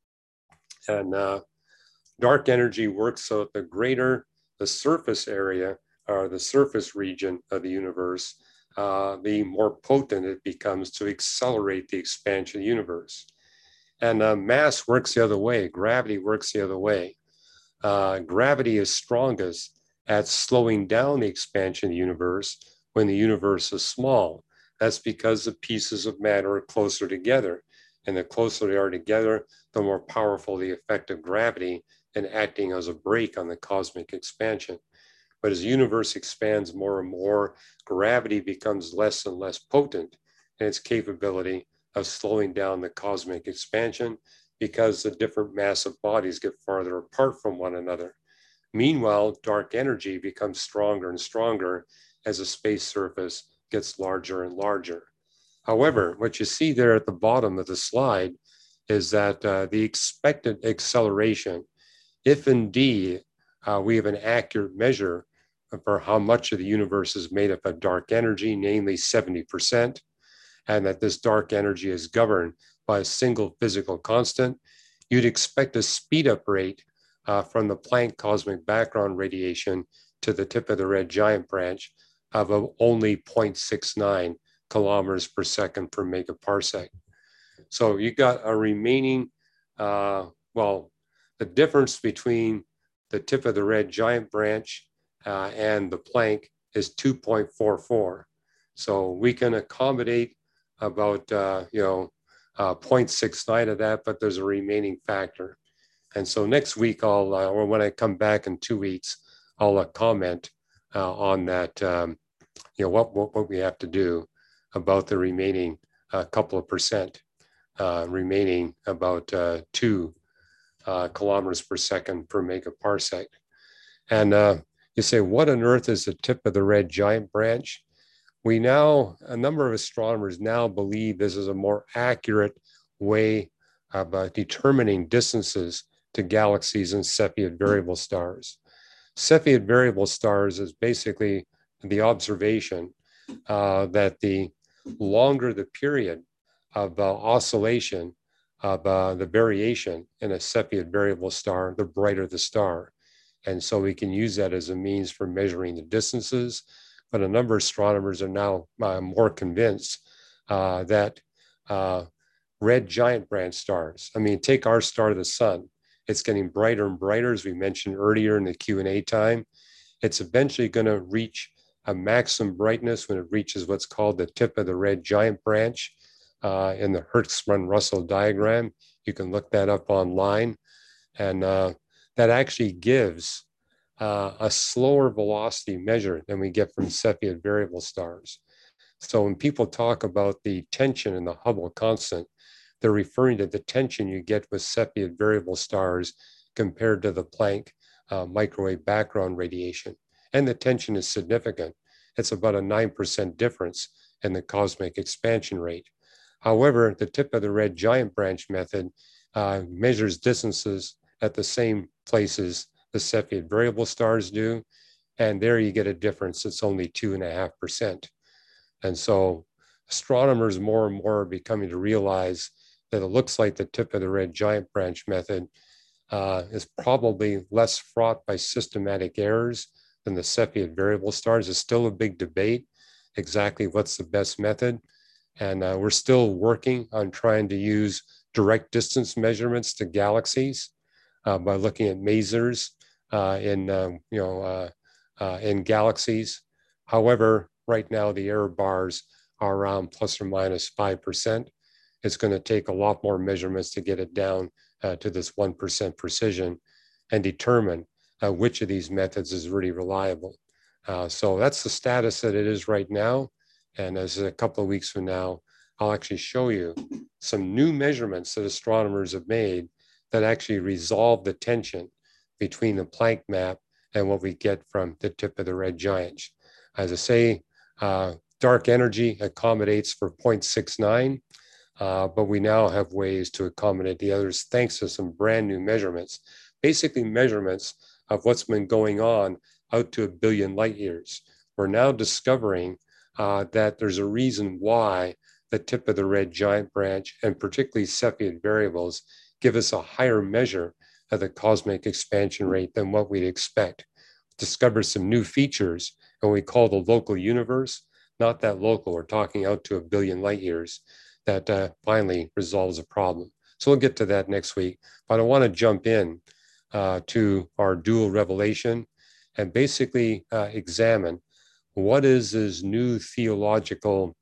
And uh, dark energy works so that the greater the surface area or the surface region of the universe, uh, the more potent it becomes to accelerate the expansion of the universe. And uh, mass works the other way. Gravity works the other way. Uh, gravity is strongest at slowing down the expansion of the universe when the universe is small. That's because the pieces of matter are closer together. And the closer they are together, the more powerful the effect of gravity in acting as a brake on the cosmic expansion. But as the universe expands more and more, gravity becomes less and less potent in its capability of slowing down the cosmic expansion because the different massive bodies get farther apart from one another. Meanwhile, dark energy becomes stronger and stronger as the space surface gets larger and larger. However, what you see there at the bottom of the slide is that uh, the expected acceleration, if indeed uh, we have an accurate measure for how much of the universe is made up of dark energy, namely seventy percent, and that this dark energy is governed by a single physical constant, you'd expect a speed up rate uh, from the Planck cosmic background radiation to the tip of the red giant branch of uh, only zero point six nine kilometers per second per megaparsec. So you got a remaining, uh, well, the difference between the tip of the red giant branch uh, and the Planck is two point four four. So we can accommodate about, uh, you know, uh, zero point six nine of that, but there's a remaining factor. And so next week, I'll, uh, or when I come back in two weeks, I'll uh, comment uh, on that, um, you know, what, what, what we have to do about the remaining uh, couple of percent. uh, remaining about uh, two uh, kilometers per second per megaparsec. And uh, you say, what on earth is the tip of the red giant branch? We now, a number of astronomers now believe this is a more accurate way of uh, determining distances to galaxies and Cepheid variable stars. Cepheid variable stars is basically the observation uh, that the longer the period of uh, oscillation of uh, the variation in a Cepheid variable star, the brighter the star. And so we can use that as a means for measuring the distances. But a number of astronomers are now uh, more convinced uh, that uh, red giant branch stars, I mean, take our star, the sun, it's getting brighter and brighter, as we mentioned earlier in the Q and A time. It's eventually going to reach a maximum brightness when it reaches what's called the tip of the red giant branch uh, in the Hertzsprung-Russell diagram. You can look that up online. And uh, that actually gives uh, a slower velocity measure than we get from Cepheid variable stars. So when people talk about the tension in the Hubble constant, they're referring to the tension you get with Cepheid variable stars compared to the Planck uh, microwave background radiation. And the tension is significant. It's about a nine percent difference in the cosmic expansion rate. However, the tip of the red giant branch method uh, measures distances at the same places the Cepheid variable stars do. And there you get a difference that's only two and a half percent. And so astronomers more and more are becoming to realize that it looks like the tip of the red giant branch method uh, is probably less fraught by systematic errors than the Cepheid variable stars. It's still a big debate exactly what's the best method. And uh, we're still working on trying to use direct distance measurements to galaxies uh, by looking at masers uh, in, um, you know, uh, uh, in galaxies. However, right now the error bars are around plus or minus five percent. It's going to take a lot more measurements to get it down uh, to this one percent precision and determine uh, which of these methods is really reliable. Uh, so that's the status that it is right now. And as a couple of weeks from now, I'll actually show you some new measurements that astronomers have made that actually resolve the tension between the Planck map and what we get from the tip of the red giant. As I say, uh, dark energy accommodates for zero point six nine, uh, but we now have ways to accommodate the others thanks to some brand new measurements, basically measurements of what's been going on out to a billion light years. We're now discovering uh, that there's a reason why the tip of the red giant branch and particularly Cepheid variables give us a higher measure of the cosmic expansion rate than what we'd expect. Discover some new features and we call the local universe, not that local, we're talking out to a billion light years, that uh, finally resolves a problem. So we'll get to that next week, but I want to jump in uh, to our dual revelation and basically uh, examine what is this new theological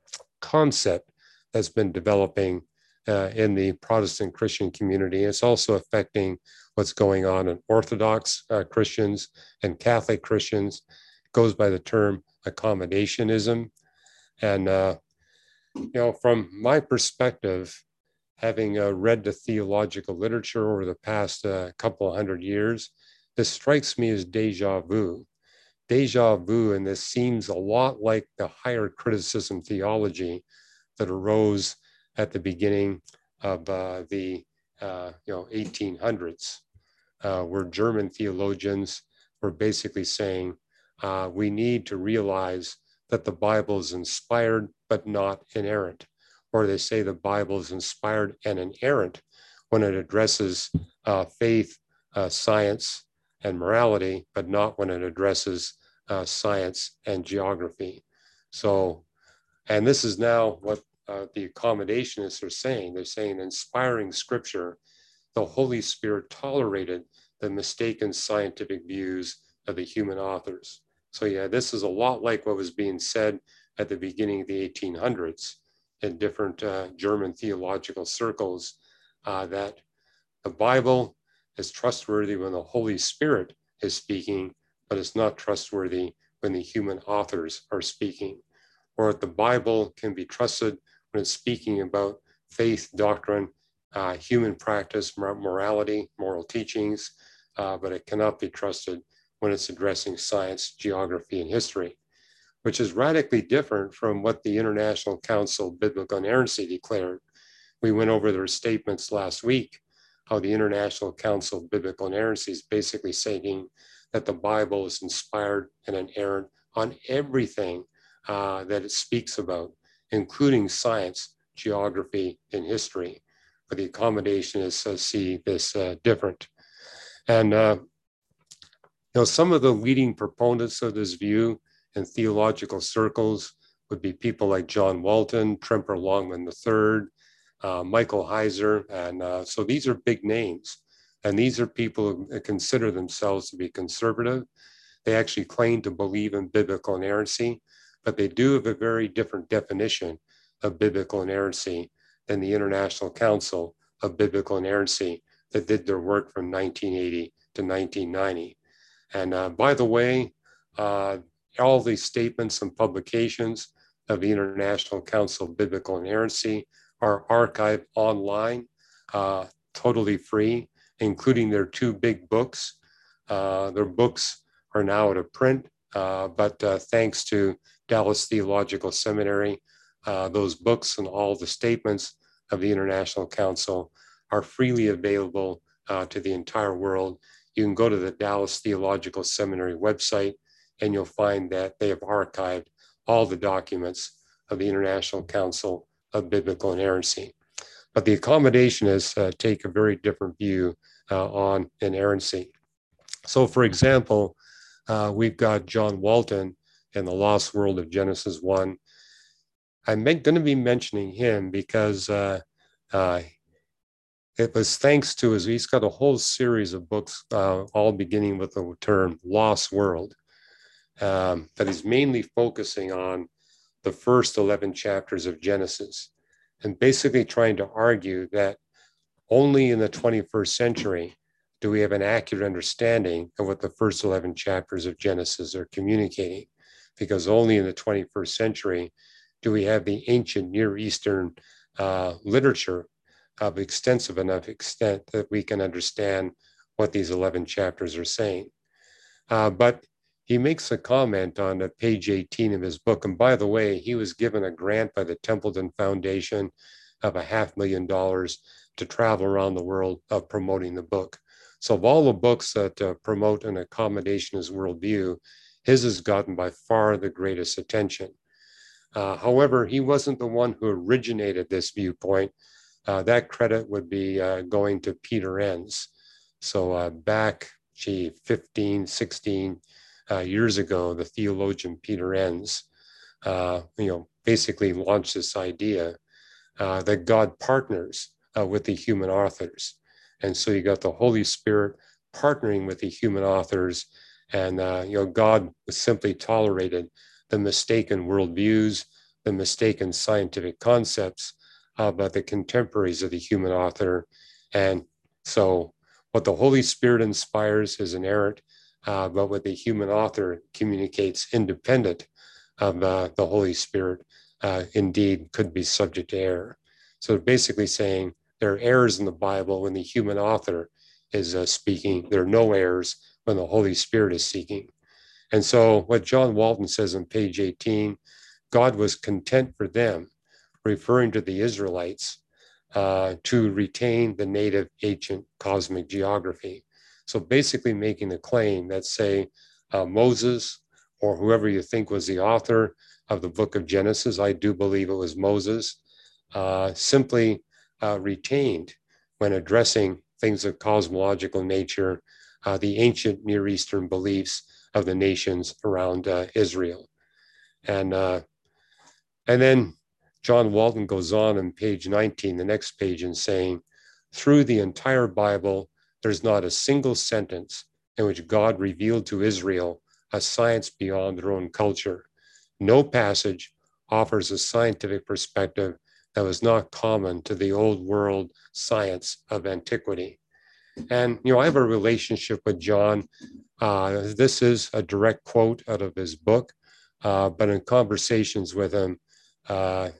concept that's been developing uh, in the Protestant Christian community. It's also affecting what's going on in Orthodox uh, Christians and Catholic Christians. It goes by the term accommodationism. And, uh, you know, from my perspective, having uh, read the theological literature over the past uh, couple of hundred years, this strikes me as deja vu. Deja vu, and this seems a lot like the higher criticism theology that arose at the beginning of uh, the uh, you know eighteen hundreds, uh, where German theologians were basically saying uh, we need to realize that the Bible is inspired but not inerrant, or they say the Bible is inspired and inerrant when it addresses uh, faith, uh, science, and morality, but not when it addresses uh, science and geography. So, and this is now what uh, the accommodationists are saying. They're saying inspiring scripture, the Holy Spirit tolerated the mistaken scientific views of the human authors. So yeah, this is a lot like what was being said at the beginning of the eighteen hundreds in different uh, German theological circles, uh, that the Bible is trustworthy when the Holy Spirit is speaking, but it's not trustworthy when the human authors are speaking. Or the Bible can be trusted when it's speaking about faith, doctrine, uh, human practice, morality, moral teachings, uh, but it cannot be trusted when it's addressing science, geography, and history, which is radically different from what the International Council of Biblical Inerrancy declared. We went over their statements last week, how the International Council of Biblical Inerrancy is basically saying that the Bible is inspired and inerrant on everything uh, that it speaks about, including science, geography, and history. But the accommodationists uh, see this uh, different. And uh, you know, some of the leading proponents of this view in theological circles would be people like John Walton, Tremper Longman the third, uh, Michael Heiser. And uh, so these are big names. And these are people who consider themselves to be conservative. They actually claim to believe in biblical inerrancy, but they do have a very different definition of biblical inerrancy than the International Council of Biblical Inerrancy that did their work from nineteen eighty to nineteen ninety. And uh, by the way, uh, all these statements and publications of the International Council of Biblical Inerrancy are archived online, uh, totally free, including their two big books. Uh, their books are now out of print, uh, but uh, thanks to Dallas Theological Seminary, uh, those books and all the statements of the International Council are freely available uh, to the entire world. You can go to the Dallas Theological Seminary website and you'll find that they have archived all the documents of the International Council of Biblical Inerrancy. But the accommodationists uh, take a very different view uh, on inerrancy. So for example, uh, we've got John Walton in The Lost World of Genesis one. I'm going to be mentioning him because uh, uh, it was thanks to his, he's got a whole series of books, uh, all beginning with the term Lost World, um, that he's mainly focusing on the first eleven chapters of Genesis and basically trying to argue that only in the twenty-first century do we have an accurate understanding of what the first eleven chapters of Genesis are communicating, because only in the twenty-first century do we have the ancient Near Eastern uh, literature of extensive enough extent that we can understand what these eleven chapters are saying. Uh, but he makes a comment on uh, page eighteen of his book. And by the way, he was given a grant by the Templeton Foundation of a half million dollars to travel around the world of promoting the book. So of all the books that uh, promote an accommodationist worldview, his has gotten by far the greatest attention. Uh, however, he wasn't the one who originated this viewpoint. Uh, that credit would be uh, going to Peter Enns. So uh, back, gee, fifteen, sixteen uh, years ago, the theologian Peter Enns, uh, you know, basically launched this idea uh, that God partners uh, with the human authors. And so you got the Holy Spirit partnering with the human authors, and uh, you know, God simply tolerated the mistaken worldviews, the mistaken scientific concepts of uh, the contemporaries of the human author. And so what the Holy Spirit inspires is inerrant, uh, but what the human author communicates independent of uh, the Holy Spirit uh, indeed could be subject to error. So basically saying there are errors in the Bible when the human author is uh, speaking. There are no errors when the Holy Spirit is speaking. And so what John Walton says on page eighteen, God was content for them, referring to the Israelites, uh, to retain the native ancient cosmic geography. So basically making the claim that, say, uh, Moses, or whoever you think was the author of the book of Genesis, I do believe it was Moses, uh, simply uh, retained when addressing things of cosmological nature, uh, the ancient Near Eastern beliefs of the nations around uh, Israel. And, uh, and then John Walton goes on on page nineteen, the next page, in saying, through the entire Bible, there's not a single sentence in which God revealed to Israel a science beyond their own culture. No passage offers a scientific perspective that was not common to the old world science of antiquity. And, you know, I have a relationship with John. Uh, this is a direct quote out of his book, uh, but in conversations with him, uh,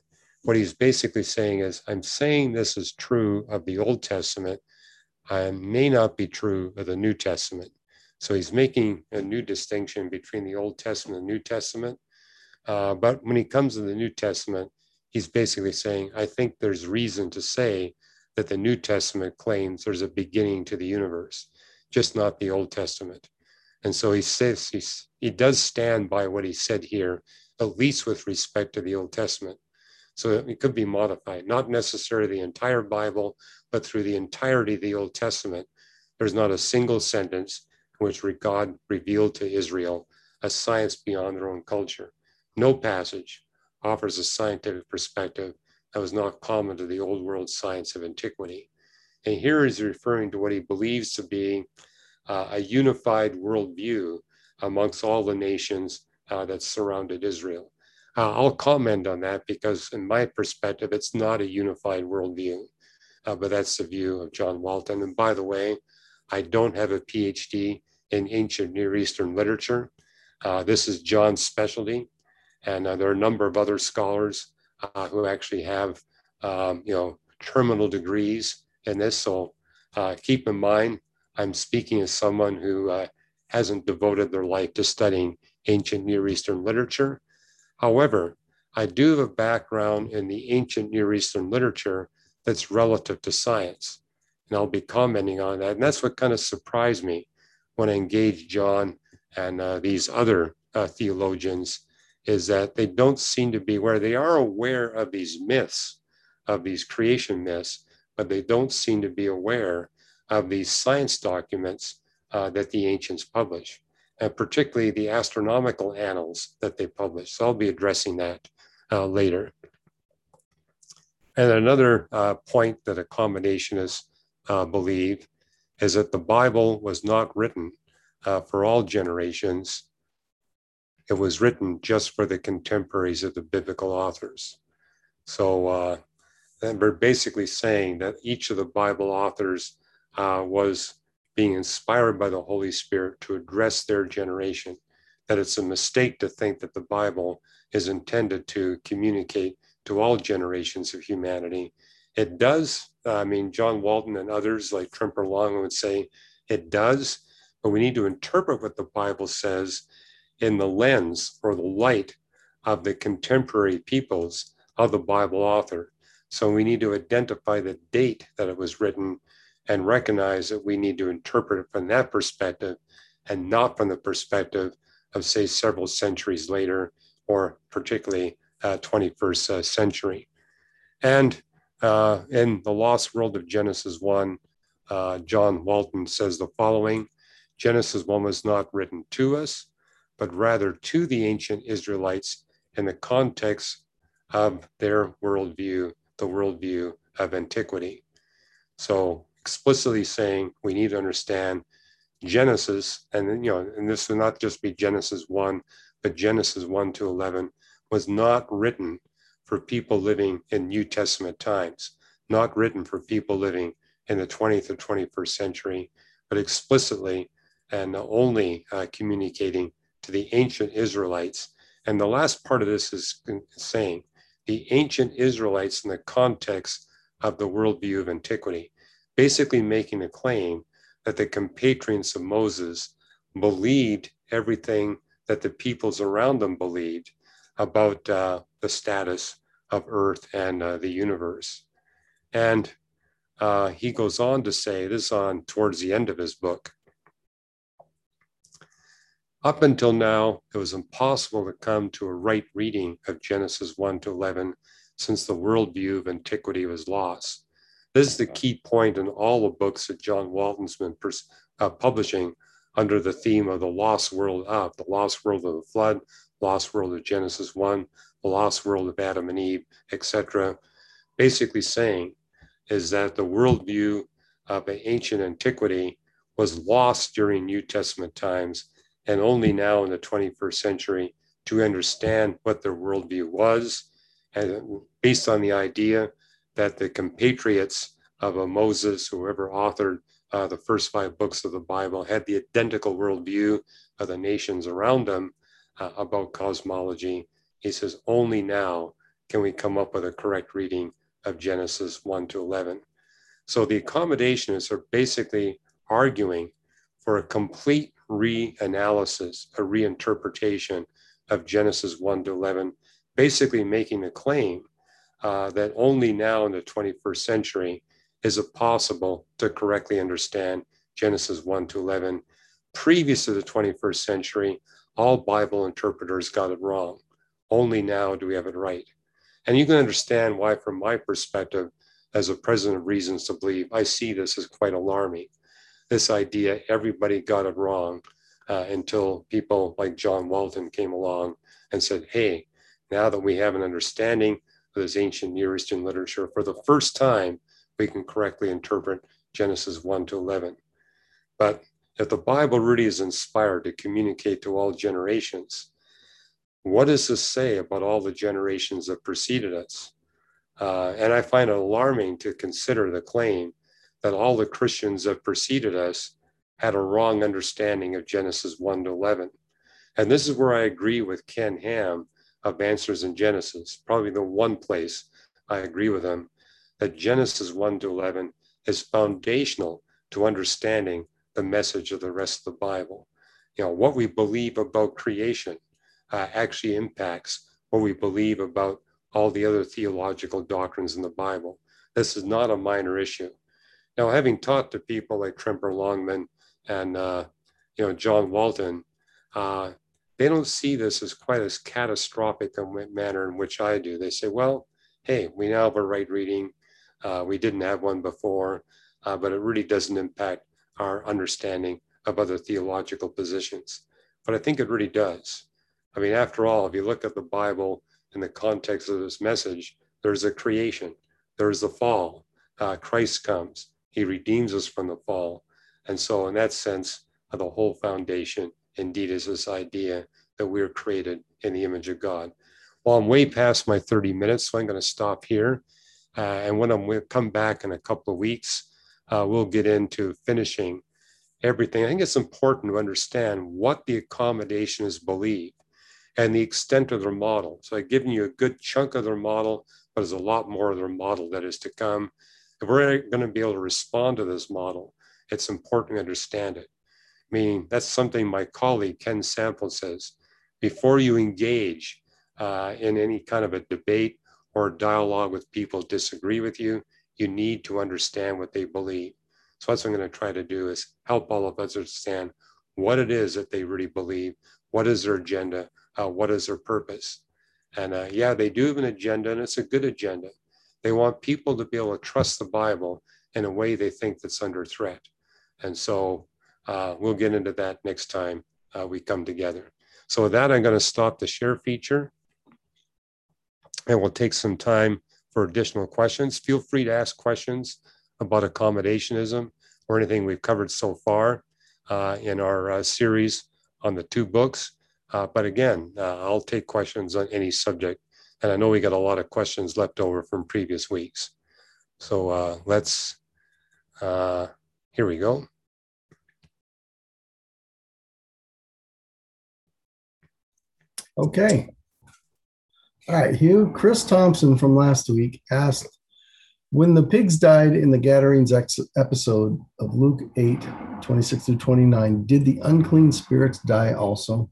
what he's basically saying is, I'm saying this is true of the Old Testament. I may not be true of the New Testament. So he's making a new distinction between the Old Testament and the New Testament. Uh, but when he comes to the New Testament, he's basically saying, I think there's reason to say that the New Testament claims there's a beginning to the universe, just not the Old Testament. And so he says he's, he does stand by what he said here, at least with respect to the Old Testament. So it could be modified, not necessarily the entire Bible, but through the entirety of the Old Testament. There's not a single sentence in which God revealed to Israel a science beyond their own culture. No passage offers a scientific perspective that was not common to the old world science of antiquity. And here he's referring to what he believes to be uh, a unified worldview amongst all the nations uh, that surrounded Israel. Uh, I'll comment on that because in my perspective, it's not a unified worldview, uh, but that's the view of John Walton. And by the way, I don't have a PhD in ancient Near Eastern literature. Uh, this is John's specialty. And uh, there are a number of other scholars uh, who actually have, um, you know, terminal degrees in this. So uh, keep in mind, I'm speaking as someone who uh, hasn't devoted their life to studying ancient Near Eastern literature. However, I do have a background in the ancient Near Eastern literature that's relative to science. And I'll be commenting on that. And that's what kind of surprised me when I engaged John and uh, these other uh, theologians, is that they don't seem to be aware. They are aware of these myths, of these creation myths, but they don't seem to be aware of these science documents uh, that the ancients publish, and particularly the astronomical annals that they publish. So I'll be addressing that uh, later. And another uh, point that accommodationists uh, believe is that the Bible was not written uh, for all generations. It was written just for the contemporaries of the biblical authors. So uh, and we're basically saying that each of the Bible authors uh, was being inspired by the Holy Spirit to address their generation, that it's a mistake to think that the Bible is intended to communicate to all generations of humanity. It does. I mean, John Walton and others like Tremper Long would say it does, but we need to interpret what the Bible says in the lens or the light of the contemporary peoples of the Bible author. So we need to identify the date that it was written and recognize that we need to interpret it from that perspective and not from the perspective of, say, several centuries later, or particularly uh, twenty-first uh, century. And uh, in The Lost World of Genesis one, uh, John Walton says the following: Genesis one was not written to us, but rather to the ancient Israelites in the context of their worldview, the worldview of antiquity. So explicitly saying we need to understand Genesis, and you know, and this will not just be Genesis one, but Genesis one to eleven was not written for people living in New Testament times, not written for people living in the twentieth or twenty-first century, but explicitly and only uh, communicating to the ancient Israelites. And the last part of this is saying the ancient Israelites in the context of the worldview of antiquity, basically making a claim that the compatriots of Moses believed everything that the peoples around them believed about uh, the status of Earth and uh, the universe. And uh, he goes on to say, this is on towards the end of his book, up until now, it was impossible to come to a right reading of Genesis one to eleven, since the worldview of antiquity was lost. This is the key point in all the books that John Walton's been uh, publishing under the theme of the lost world of, the lost world of the flood, lost world of Genesis one, the lost world of Adam and Eve, et cetera. Basically saying is that the worldview of ancient antiquity was lost during New Testament times, and only now in the twenty-first century to understand what their worldview was, and based on the idea that the compatriots of a Moses, whoever authored uh, the first five books of the Bible, had the identical worldview of the nations around them uh, about cosmology. He says, only now can we come up with a correct reading of Genesis one to eleven. So the accommodationists are basically arguing for a complete reanalysis, a reinterpretation of Genesis one to eleven, basically making a claim uh, that only now in the twenty-first century is it possible to correctly understand Genesis one to eleven. Previous to the twenty-first century, all Bible interpreters got it wrong. Only now do we have it right. And you can understand why, from my perspective, as a president of Reasons to Believe, I see this as quite alarming. This idea everybody got it wrong uh, until people like John Walton came along and said, hey, now that we have an understanding of this ancient Near Eastern literature, for the first time, we can correctly interpret Genesis one to eleven. But if the Bible really is inspired to communicate to all generations, what does this say about all the generations that preceded us? Uh, and I find it alarming to consider the claim that all the Christians that preceded us had a wrong understanding of Genesis one to eleven. And this is where I agree with Ken Ham of Answers in Genesis, probably the one place I agree with him, that Genesis one to eleven is foundational to understanding the message of the rest of the Bible. You know, what we believe about creation uh, actually impacts what we believe about all the other theological doctrines in the Bible. This is not a minor issue. Now, having talked to people like Tremper Longman and uh, you know John Walton, uh, they don't see this as quite as catastrophic a manner in which I do. They say, well, hey, we now have a right reading. Uh, we didn't have one before, uh, but it really doesn't impact our understanding of other theological positions. But I think it really does. I mean, after all, if you look at the Bible in the context of this message, there's a creation, there's the fall, uh, Christ comes, he redeems us from the fall. And so in that sense, uh, the whole foundation indeed is this idea that we're created in the image of God. Well, I'm way past my thirty minutes, so I'm going to stop here. Uh, and when I'm, we'll come back in a couple of weeks, uh, we'll get into finishing everything. I think it's important to understand what the accommodationists believe and the extent of their model. So I've given you a good chunk of their model, but there's a lot more of their model that is to come. If we're going to be able to respond to this model, it's important to understand it. Meaning that's something my colleague Ken Sample says. Before you engage uh, in any kind of a debate or dialogue with people who disagree with you, you need to understand what they believe. So that's what I'm going to try to do, is help all of us understand what it is that they really believe, what is their agenda, uh, what is their purpose. And uh, yeah, they do have an agenda, and it's a good agenda. They want people to be able to trust the Bible in a way they think that's under threat. And so uh, we'll get into that next time uh, we come together. So with that, I'm going to stop the share feature, and we'll take some time for additional questions. Feel free to ask questions about accommodationism or anything we've covered so far uh, in our uh, series on the two books. Uh, but again, uh, I'll take questions on any subject. And I know we got a lot of questions left over from previous weeks. So uh, let's, uh, here we go. Okay. All right, Hugh. Chris Thompson from last week asked, when the pigs died in the Gadarenes ex- episode of Luke eight, twenty-six through twenty-nine, did the unclean spirits die also?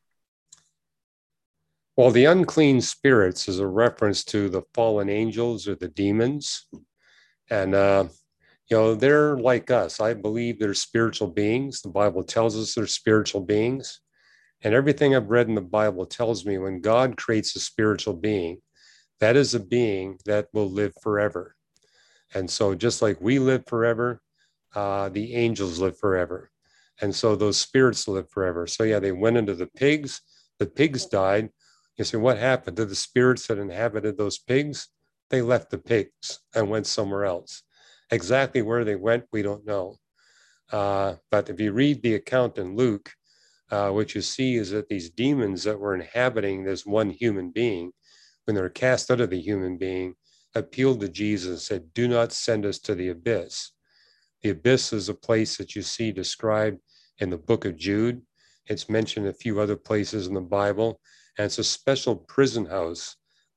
Well, the unclean spirits is a reference to the fallen angels or the demons. And, uh, you know, they're like us. I believe they're spiritual beings. The Bible tells us they're spiritual beings. And everything I've read in the Bible tells me when God creates a spiritual being, that is a being that will live forever. And so just like we live forever, uh, the angels live forever. And so those spirits live forever. So yeah, they went into the pigs. The pigs died. You say, what happened to the spirits that inhabited those pigs? They left the pigs and went somewhere else. Exactly where they went, we don't know. Uh, but if you read the account in Luke, uh, what you see is that these demons that were inhabiting this one human being, when they were cast out of the human being, appealed to Jesus and said, do not send us to the abyss. The abyss is a place that you see described in the book of Jude. It's mentioned a few other places in the Bible, and it's a special prison house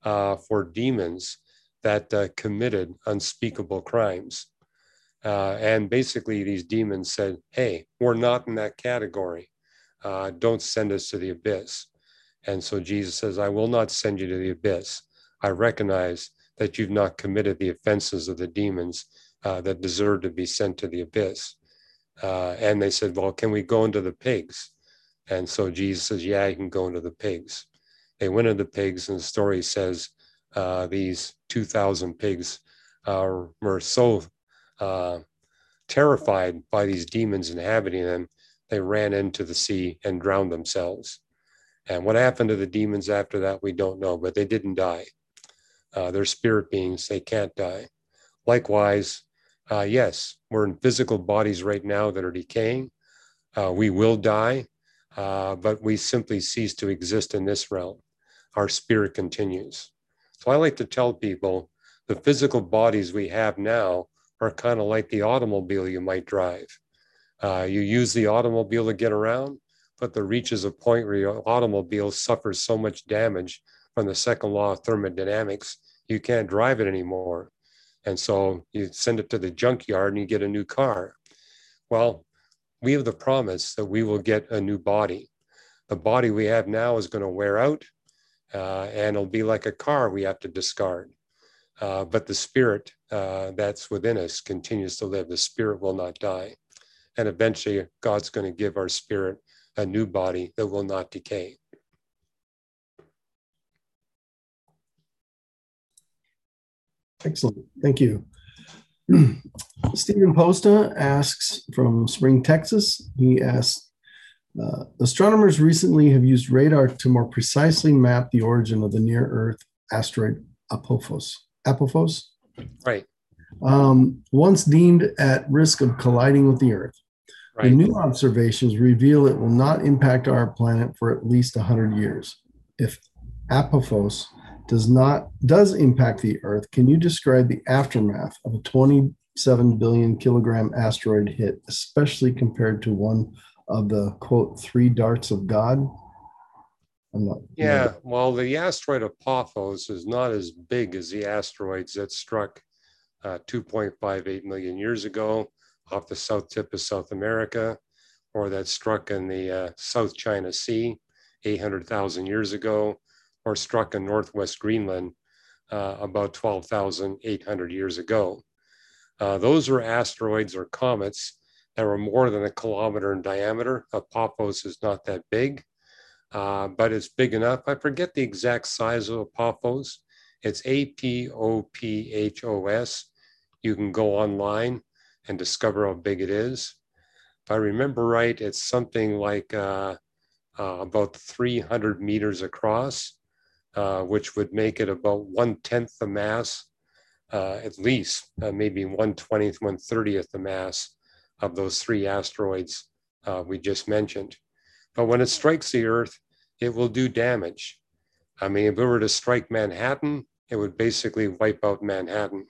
uh, for demons that uh, committed unspeakable crimes. Uh, and basically, these demons said, hey, we're not in that category. Uh, don't send us to the abyss. And so Jesus says, I will not send you to the abyss. I recognize that you've not committed the offenses of the demons uh, that deserve to be sent to the abyss. Uh, and they said, well, can we go into the pigs? And so Jesus says, yeah, you can go into the pigs. They went into the pigs, and the story says uh, these two thousand pigs uh, were so uh, terrified by these demons inhabiting them, they ran into the sea and drowned themselves. And what happened to the demons after that, we don't know, but they didn't die. Uh, they're spirit beings, they can't die. Likewise, uh, yes, we're in physical bodies right now that are decaying. Uh, we will die, uh, but we simply cease to exist in this realm. Our spirit continues. So I like to tell people the physical bodies we have now are kind of like the automobile you might drive. Uh, you use the automobile to get around, but there reaches a point where your automobile suffers so much damage from the second law of thermodynamics, you can't drive it anymore. And so you send it to the junkyard and you get a new car. Well, we have the promise that we will get a new body. The body we have now is going to wear out, uh, and it'll be like a car we have to discard. Uh, but the spirit uh, that's within us continues to live. The spirit will not die. And eventually, God's going to give our spirit a new body that will not decay. Excellent. Thank you. Stephen Posta asks from Spring, Texas. He asks, uh, astronomers recently have used radar to more precisely map the origin of the near-Earth asteroid Apophos. Apophos? Right. Um, once deemed at risk of colliding with the Earth. Right. The new observations reveal it will not impact our planet for at least one hundred years. If Apophos does not does impact the Earth, can you describe the aftermath of a twenty-seven billion kilogram asteroid hit, especially compared to one of the quote three darts of God? I'm not, yeah, no. well, the asteroid Apophos is not as big as the asteroids that struck uh, two point five eight million years ago off the south tip of South America, or that struck in the uh, South China Sea eight hundred thousand years ago, or struck in Northwest Greenland uh, about twelve thousand eight hundred years ago. Uh, those were asteroids or comets that were more than a kilometer in diameter. Apophos is not that big, uh, but it's big enough. I forget the exact size of Apophos. It's A P O P H O S. You can go online and discover how big it is. If I remember right, it's something like uh, uh, about three hundred meters across, uh, which would make it about one-tenth the mass, uh, at least, uh, maybe one-twentieth, one-thirtieth the mass of those three asteroids uh, we just mentioned. But when it strikes the Earth, it will do damage. I mean, if it were to strike Manhattan, it would basically wipe out Manhattan.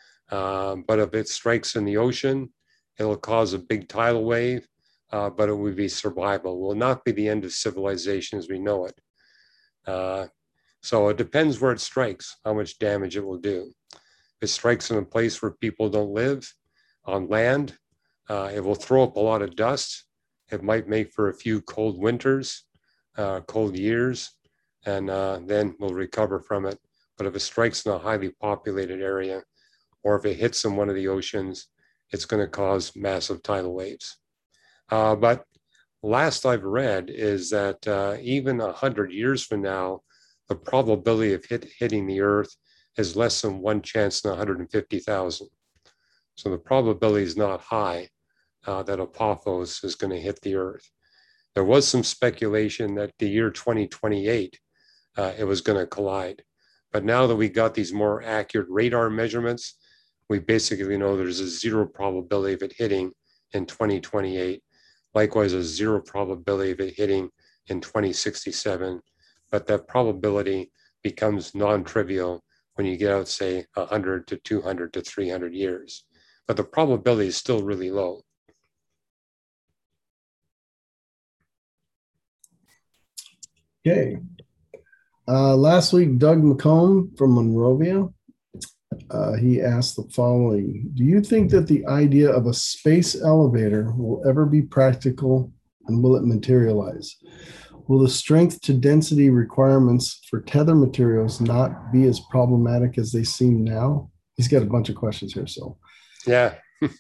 Um, but if it strikes in the ocean, it'll cause a big tidal wave, uh, but it would be survival. It will not be the end of civilization as we know it. Uh, so it depends where it strikes, how much damage it will do. If it strikes in a place where people don't live, on land, uh, it will throw up a lot of dust. It might make for a few cold winters, uh, cold years, and uh, then we'll recover from it. But if it strikes in a highly populated area, or if it hits in one of the oceans, it's going to cause massive tidal waves. Uh, but last I've read is that uh, even one hundred years from now, the probability of hit, hitting the Earth is less than one chance in one hundred fifty thousand. So the probability is not high uh, that Apophos is going to hit the Earth. There was some speculation that the year twenty twenty-eight, uh, it was going to collide. But now that we got these more accurate radar measurements, we basically know there's a zero probability of it hitting in twenty twenty-eight. Likewise, a zero probability of it hitting in twenty sixty-seven. But that probability becomes non-trivial when you get out, say, one hundred to two hundred to three hundred years. But the probability is still really low. Okay. Uh, last week, Doug McComb from Monrovia, uh, he asked the following: do you think that the idea of a space elevator will ever be practical, and will it materialize? Will the strength to density requirements for tether materials not be as problematic as they seem now? He's got a bunch of questions here. So, Yeah.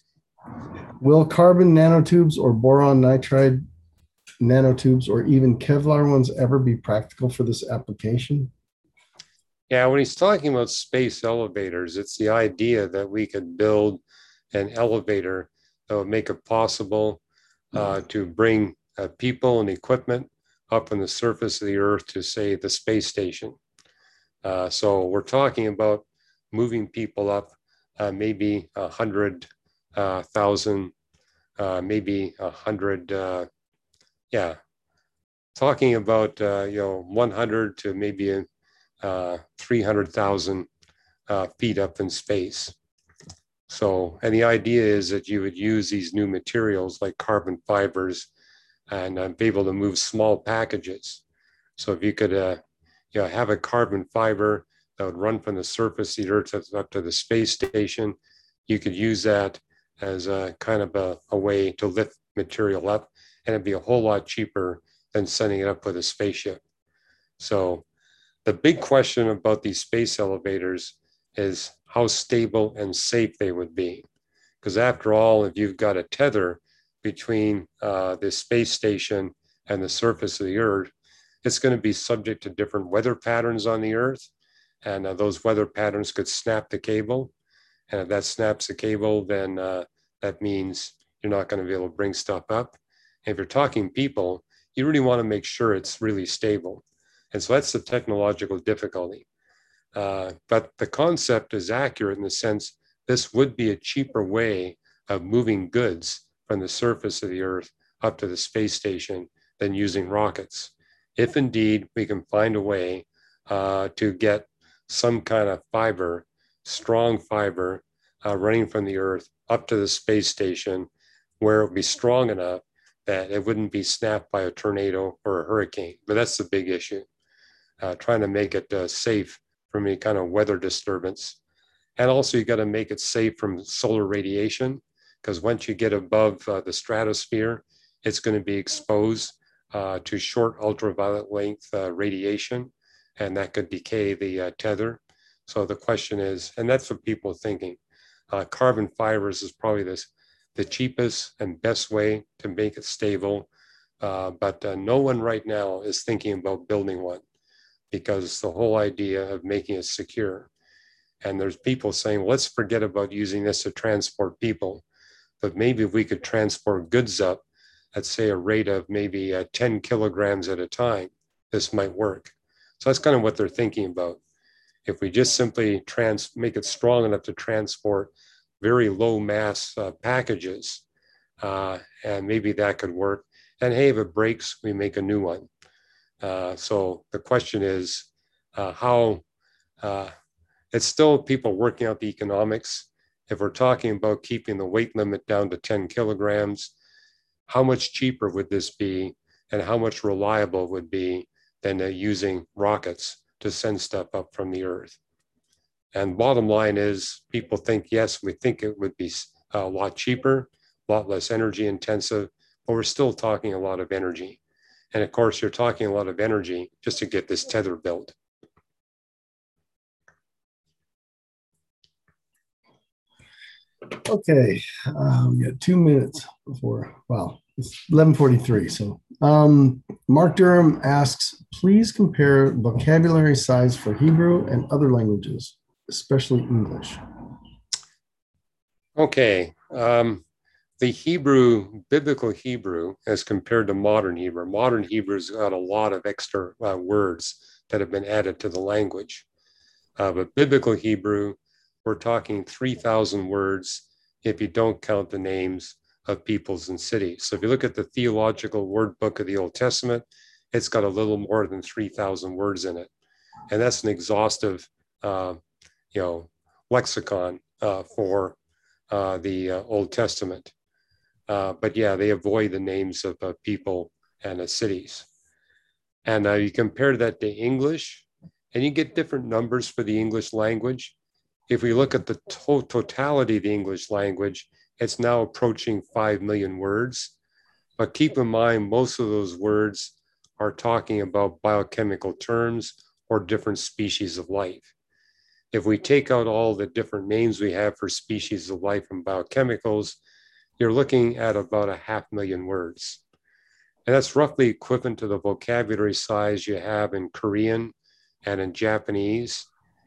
will carbon nanotubes or boron nitride nanotubes or even Kevlar ones ever be practical for this application? Yeah, when he's talking about space elevators, it's the idea that we could build an elevator that would make it possible uh, to bring uh, people and equipment up on the surface of the Earth to, say, the space station. Uh, so we're talking about moving people up uh, maybe a hundred uh, thousand, uh, maybe a hundred, uh, yeah, talking about, uh, you know, one hundred to maybe uh, three hundred thousand uh, feet up in space. So, and the idea is that you would use these new materials like carbon fibers and uh, be able to move small packages. So if you could, uh, you know, have a carbon fiber that would run from the surface of the Earth up to the space station, you could use that as a kind of a, a way to lift material up, and it'd be a whole lot cheaper than sending it up with a spaceship. So the big question about these space elevators is how stable and safe they would be. Because after all, if you've got a tether between uh, the space station and the surface of the Earth, it's going to be subject to different weather patterns on the Earth. And uh, those weather patterns could snap the cable. And if that snaps the cable, then uh, that means you're not going to be able to bring stuff up. And if you're talking people, you really want to make sure it's really stable. And so that's the technological difficulty. Uh, but the concept is accurate in the sense this would be a cheaper way of moving goods from the surface of the Earth up to the space station than using rockets. If indeed we can find a way uh, to get some kind of fiber, strong fiber, uh, running from the Earth up to the space station where it would be strong enough that it wouldn't be snapped by a tornado or a hurricane. But that's the big issue, uh, trying to make it uh, safe from any kind of weather disturbance. And also you got to make it safe from solar radiation, because once you get above uh, the stratosphere, it's going to be exposed uh, to short ultraviolet length uh, radiation, and that could decay the uh, tether. So the question is, and that's what people are thinking, uh, carbon fibers is probably this, the cheapest and best way to make it stable. Uh, but uh, no one right now is thinking about building one, because the whole idea of making it secure. And there's people saying, let's forget about using this to transport people, but maybe if we could transport goods up at, say, a rate of maybe uh, ten kilograms at a time, this might work. So that's kind of what they're thinking about. If we just simply trans make it strong enough to transport very low mass uh, packages, uh, and maybe that could work. And hey, if it breaks, we make a new one. Uh, so the question is uh, how, uh, it's still people working out the economics. If we're talking about keeping the weight limit down to ten kilograms, how much cheaper would this be, and how much reliable would it be than uh, using rockets to send stuff up from the Earth? And bottom line is, people think, yes, we think it would be a lot cheaper, a lot less energy intensive, but we're still talking a lot of energy. And of course, you're talking a lot of energy just to get this tether built. Okay, um, we got two minutes before, well, it's eleven forty-three. So um, Mark Durham asks, please compare vocabulary size for Hebrew and other languages, especially English. Okay, um, the Hebrew, biblical Hebrew, as compared to modern Hebrew, modern Hebrew's got a lot of extra uh, words that have been added to the language. Uh, but biblical Hebrew, we're talking three thousand words if you don't count the names of peoples and cities. So if you look at the theological word book of the Old Testament, it's got a little more than three thousand words in it. And that's an exhaustive, uh, you know, lexicon uh, for uh, the uh, Old Testament. Uh, but yeah, they avoid the names of uh, people and uh, cities. And uh, you compare that to English, and you get different numbers for the English language. If we look at the to totality of the English language, it's now approaching five million words. But keep in mind, most of those words are talking about biochemical terms or different species of life. If we take out all the different names we have for species of life and biochemicals, you're looking at about a half million words. And that's roughly equivalent to the vocabulary size you have in Korean and in Japanese.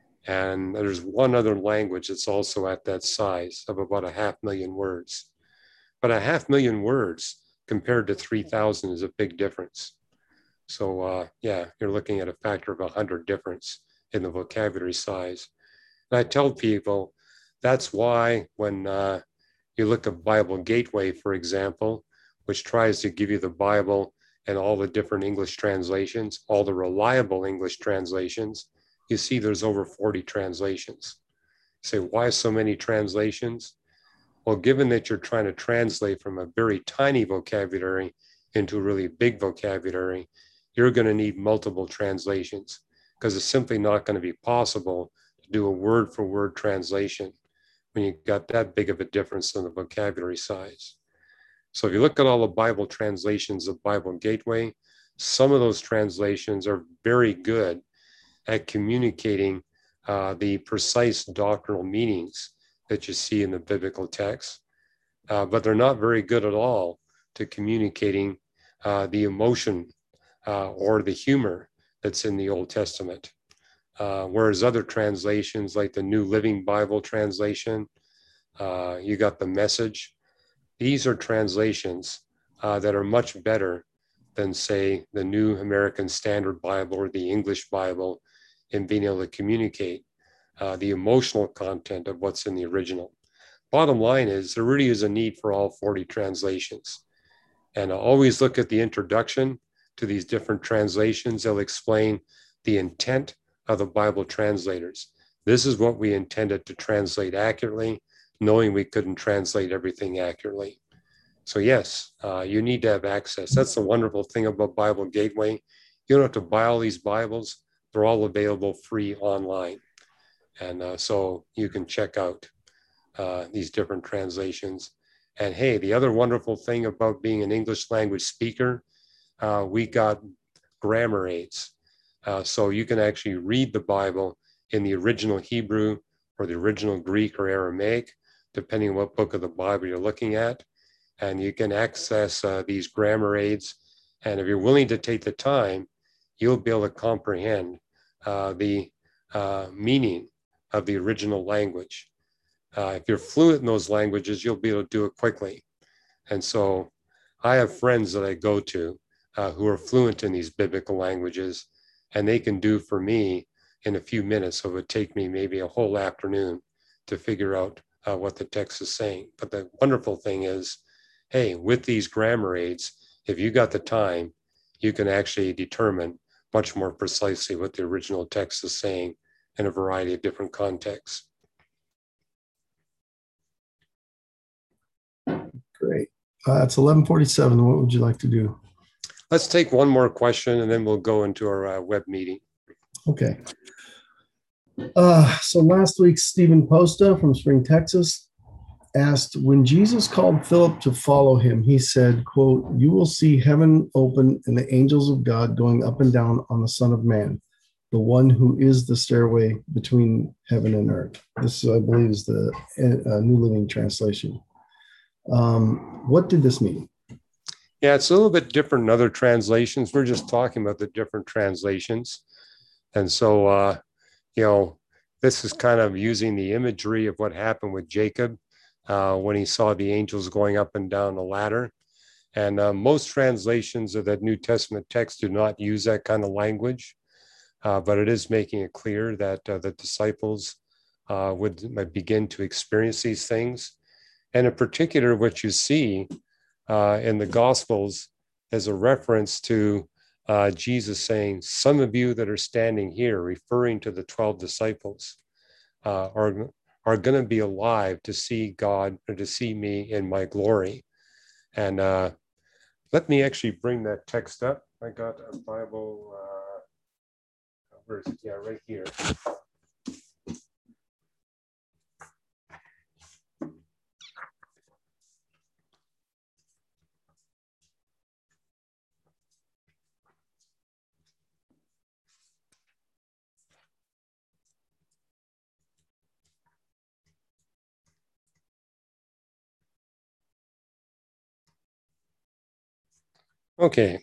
And there's one other language that's also at that size of about a half million words. But a half million words compared to three thousand is a big difference. So uh, yeah, you're looking at a factor of one hundred difference in the vocabulary size. And I tell people that's why when uh, you look at Bible Gateway, for example, which tries to give you the Bible and all the different English translations, all the reliable English translations, you see there's over forty translations. You say, why so many translations? Well, given that you're trying to translate from a very tiny vocabulary into a really big vocabulary, you're going to need multiple translations because it's simply not going to be possible to do a word for word translation when you've got that big of a difference in the vocabulary size. So if you look at all the Bible translations of Bible Gateway, some of those translations are very good at communicating uh, the precise doctrinal meanings that you see in the biblical text, uh, but they're not very good at all to communicating uh, the emotion uh, or the humor that's in the Old Testament. Uh, whereas other translations like the New Living Bible translation, uh, you got the Message. These are translations uh, that are much better than, say, the New American Standard Bible or the English Bible in being able to communicate uh, the emotional content of what's in the original. Bottom line is there really is a need for all forty translations. And I always look at the introduction to these different translations. They'll explain the intent of the Bible translators. This is what we intended to translate accurately, knowing we couldn't translate everything accurately. So yes, uh, you need to have access. That's the wonderful thing about Bible Gateway. You don't have to buy all these Bibles. They're all available free online. And uh, so you can check out uh, these different translations. And hey, the other wonderful thing about being an English language speaker, uh, we got grammar aids. Uh, so you can actually read the Bible in the original Hebrew or the original Greek or Aramaic, depending on what book of the Bible you're looking at. And you can access uh, these grammar aids. And if you're willing to take the time, you'll be able to comprehend uh, the uh, meaning of the original language. Uh, if you're fluent in those languages, you'll be able to do it quickly. And so I have friends that I go to uh, who are fluent in these biblical languages, and they can do for me in a few minutes. So it would take me maybe a whole afternoon to figure out uh, what the text is saying. But the wonderful thing is, hey, with these grammar aids, if you got the time, you can actually determine much more precisely what the original text is saying in a variety of different contexts. Great. Uh, it's eleven forty-seven. What would you like to do? Let's take one more question and then we'll go into our uh, web meeting. Okay. Uh, so last week, Stephen Posta from Spring, Texas asked, when Jesus called Philip to follow him, he said, quote, "You will see heaven open and the angels of God going up and down on the Son of Man, the one who is the stairway between heaven and earth." This, I believe, is the uh, New Living Translation. Um, what did this mean? Yeah, it's a little bit different in other translations. We're just talking about the different translations. And so, uh, you know, this is kind of using the imagery of what happened with Jacob uh, when he saw the angels going up and down the ladder. And uh, most translations of that New Testament text do not use that kind of language, uh, but it is making it clear that uh, the disciples uh, would might begin to experience these things. And in particular, what you see uh, in the Gospels is a reference to uh, Jesus saying, "Some of you that are standing here," referring to the twelve disciples, uh, are, are going to be alive to see God or to see me in my glory. And uh, let me actually bring that text up. I got a Bible. Uh, verse, yeah, right here. Okay,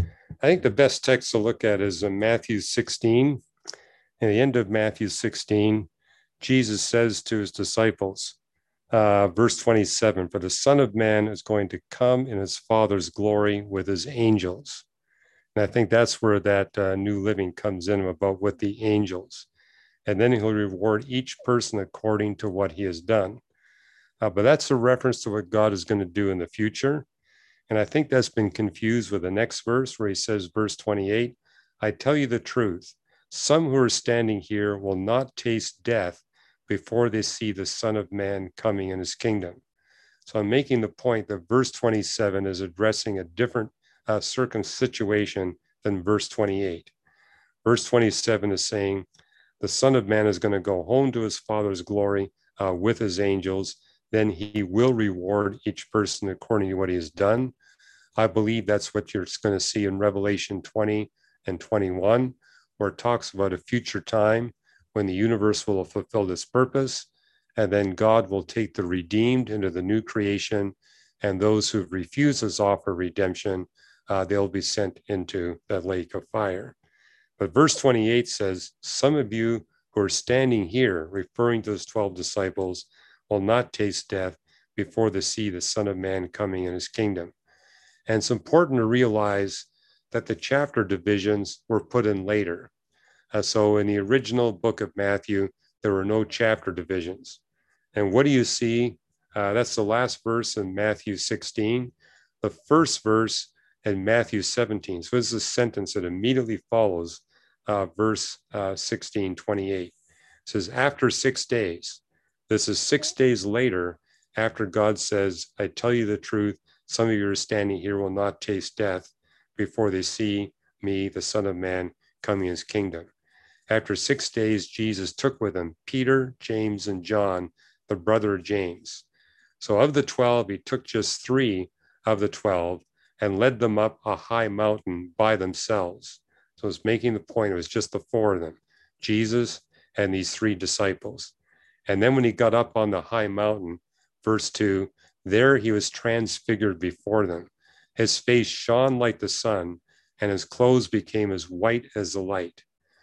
I think the best text to look at is in Matthew sixteen. In the end of Matthew sixteen, Jesus says to his disciples, uh, verse twenty-seven, for the Son of Man is going to come in his Father's glory with his angels. And I think that's where that uh, New Living comes in about with the angels. And then he'll reward each person according to what he has done. Uh, but that's a reference to what God is going to do in the future. And I think that's been confused with the next verse where he says, verse twenty-eight, I tell you the truth, some who are standing here will not taste death before they see the Son of Man coming in his kingdom. So I'm making the point that verse twenty-seven is addressing a different uh, circum situation than verse twenty-eight. Verse twenty-seven is saying, the Son of Man is going to go home to his Father's glory uh, with his angels. Then he will reward each person according to what he has done. I believe that's what you're going to see in Revelation twenty and twenty-one, where it talks about a future time when the universe will have fulfilled its purpose, and then God will take the redeemed into the new creation, and those who refuse his offer of redemption, uh, they'll be sent into the lake of fire. But verse twenty-eight says, some of you who are standing here, referring to those twelve disciples, will not taste death before they see the Son of Man coming in his kingdom. And it's important to realize that the chapter divisions were put in later. Uh, so in the original book of Matthew, there were no chapter divisions. And what do you see? Uh, that's the last verse in Matthew sixteen, the first verse in Matthew seventeen. So this is a sentence that immediately follows uh, verse uh, sixteen, twenty-eight. It says, after six days, this is six days later after God says, I tell you the truth, some of you are standing here will not taste death before they see me, the Son of Man, coming in his kingdom. After six days, Jesus took with him Peter, James, and John, the brother of James. So of the twelve, he took just three of the twelve and led them up a high mountain by themselves. So it's making the point, it was just the four of them, Jesus and these three disciples. And then when he got up on the high mountain, verse two, there he was transfigured before them. His face shone like the sun, and his clothes became as white as the light.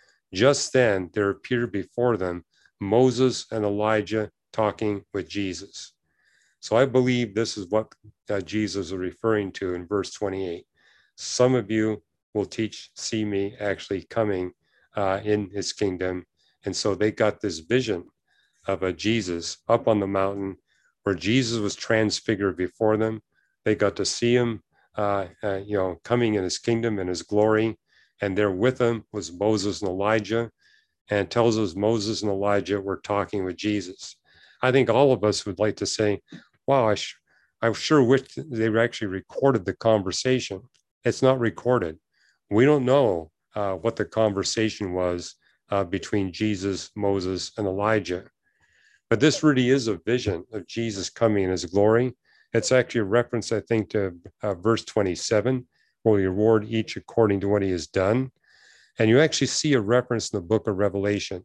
Just then there appeared before them Moses and Elijah talking with Jesus. So I believe this is what uh, Jesus is referring to in verse twenty-eight. Some of you will teach, see me actually coming uh, in his kingdom. And so they got this vision of a Jesus up on the mountain where Jesus was transfigured before them. They got to see him, uh, uh, you know, coming in his kingdom and his glory. And there with him was Moses and Elijah. And it tells us Moses and Elijah were talking with Jesus. I think all of us would like to say, wow, I, sh- I sure wish they actually recorded the conversation. It's not recorded. We don't know uh, what the conversation was uh, between Jesus, Moses, and Elijah. But this really is a vision of Jesus coming in his glory. It's actually a reference, I think, to uh, verse twenty-seven, where we reward each according to what he has done. And you actually see a reference in the book of Revelation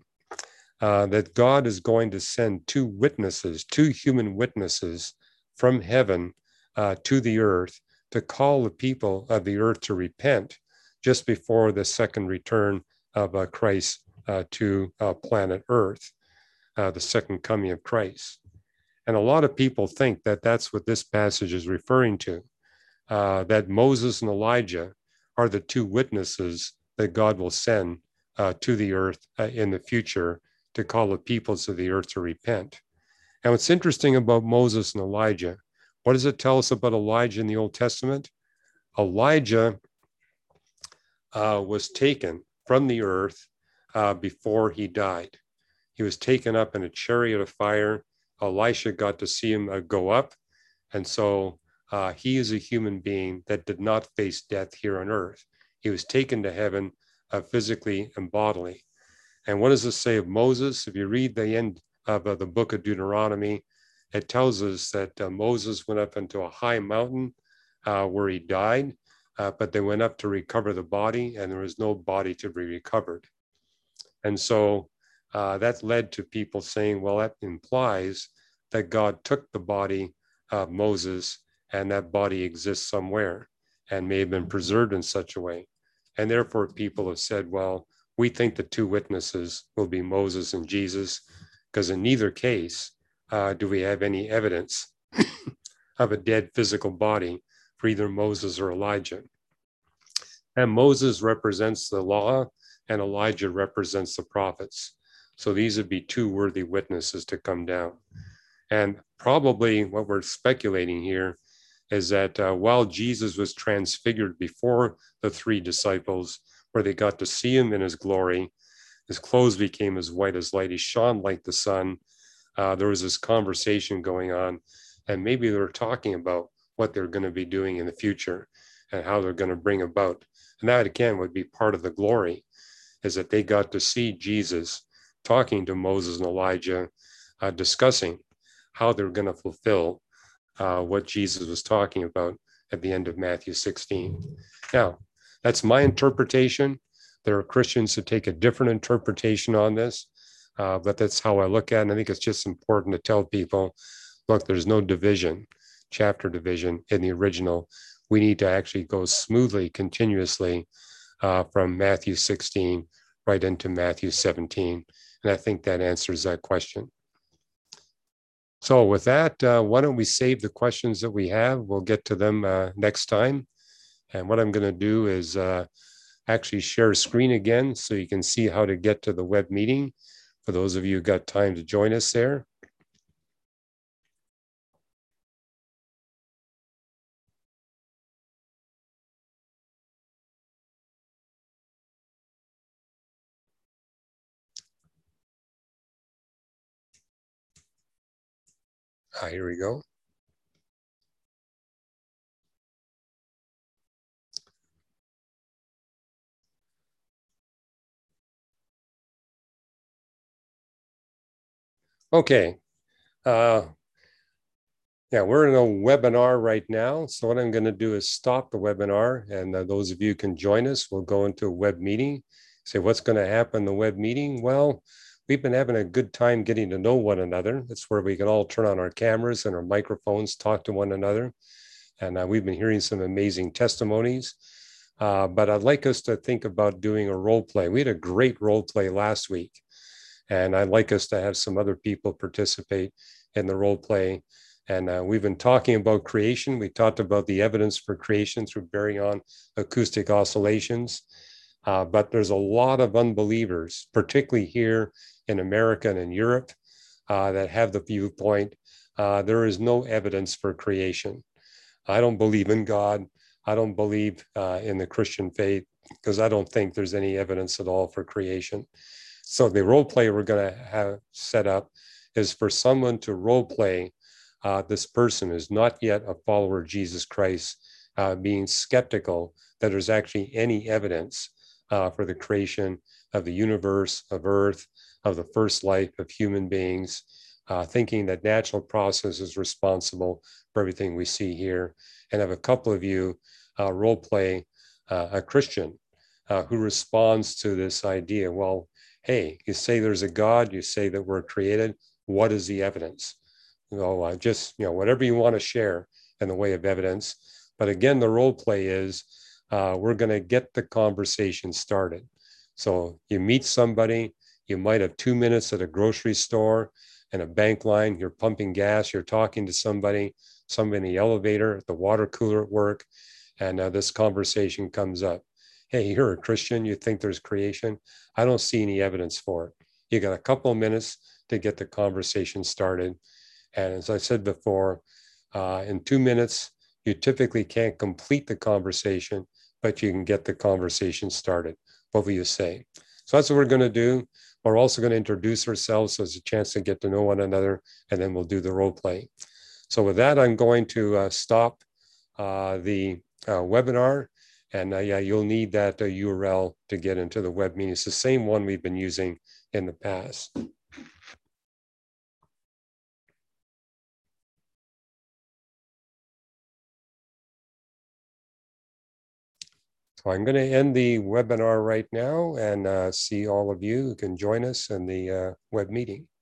uh, that God is going to send two witnesses, two human witnesses from heaven uh, to the earth to call the people of the earth to repent just before the second return of uh, Christ uh, to uh, planet Earth. Uh, the second coming of Christ. And a lot of people think that that's what this passage is referring to, uh, that Moses and Elijah are the two witnesses that God will send uh, to the earth uh, in the future to call the peoples of the earth to repent. And what's interesting about Moses and Elijah, what does it tell us about Elijah in the Old Testament? Elijah uh, was taken from the earth uh, before he died. He was taken up in a chariot of fire. Elisha got to see him uh, go up. And so uh, he is a human being that did not face death here on earth. He was taken to heaven uh, physically and bodily. And what does this say of Moses? If you read the end of uh, the book of Deuteronomy, it tells us that uh, Moses went up into a high mountain uh, where he died, uh, but they went up to recover the body, and there was no body to be recovered. And so uh, that led to people saying, well, that implies that God took the body of Moses, and that body exists somewhere and may have been preserved in such a way. And therefore, people have said, well, we think the two witnesses will be Moses and Jesus, because in neither case uh, do we have any evidence of a dead physical body for either Moses or Elijah. And Moses represents the law, and Elijah represents the prophets. So these would be two worthy witnesses to come down. And probably what we're speculating here is that uh, while Jesus was transfigured before the three disciples, where they got to see him in his glory, his clothes became as white as light, he shone like the sun. Uh, there was this conversation going on, and maybe they were talking about what they're going to be doing in the future and how they're going to bring about. And that, again, would be part of the glory, is that they got to see Jesus talking to Moses and Elijah, uh, discussing how they're going to fulfill uh, what Jesus was talking about at the end of Matthew sixteen. Now, that's my interpretation. There are Christians who take a different interpretation on this, uh, but that's how I look at it. And I think it's just important to tell people, look, there's no division, chapter division in the original. We need to actually go smoothly, continuously uh, from Matthew sixteen right into Matthew seventeen. And I think that answers that question. So with that, uh, why don't we save the questions that we have? We'll get to them uh, next time. And what I'm going to do is uh, actually share a screen again so you can see how to get to the web meeting for those of you who got time to join us there. Ah, here we go. Okay. Uh, yeah, we're in a webinar right now. So what I'm going to do is stop the webinar, and uh, those of you who can join us, we'll go into a web meeting. Say, what's going to happen in the web meeting? Well, we've been having a good time getting to know one another. That's where we can all turn on our cameras and our microphones, talk to one another. And uh, we've been hearing some amazing testimonies. Uh, but I'd like us to think about doing a role play. We had a great role play last week. And I'd like us to have some other people participate in the role play. And uh, we've been talking about creation. We talked about the evidence for creation through baryon acoustic oscillations. Uh, but there's a lot of unbelievers, particularly here in America and in Europe, uh, that have the viewpoint, uh, there is no evidence for creation. I don't believe in God. I don't believe uh, in the Christian faith, because I don't think there's any evidence at all for creation. So the role play we're going to have set up is for someone to role play uh, this person who's not yet a follower of Jesus Christ, uh, being skeptical that there's actually any evidence uh, for the creation of the universe, of Earth, of the first life of human beings, uh, thinking that natural process is responsible for everything we see here. And have a couple of you uh, role play uh, a Christian uh, who responds to this idea. Well, hey, you say there's a God, you say that we're created. What is the evidence? You know, uh, just, you know, whatever you want to share in the way of evidence. But again, the role play is uh, we're going to get the conversation started. So you meet somebody, you might have two minutes at a grocery store, in a bank line, you're pumping gas, you're talking to somebody, somebody in the elevator, at the water cooler at work, and uh, this conversation comes up. Hey, you're a Christian, you think there's creation? I don't see any evidence for it. You got a couple of minutes to get the conversation started. And as I said before, uh, in two minutes, you typically can't complete the conversation, but you can get the conversation started. What will you say? So that's what we're going to do. We're also going to introduce ourselves, so there's a chance to get to know one another, and then we'll do the role play. So with that, I'm going to uh, stop uh, the uh, webinar, And uh, yeah, you'll need that uh, U R L to get into the web meeting. It's the same one we've been using in the past. So I'm going to end the webinar right now and uh, see all of you who can join us in the uh, web meeting.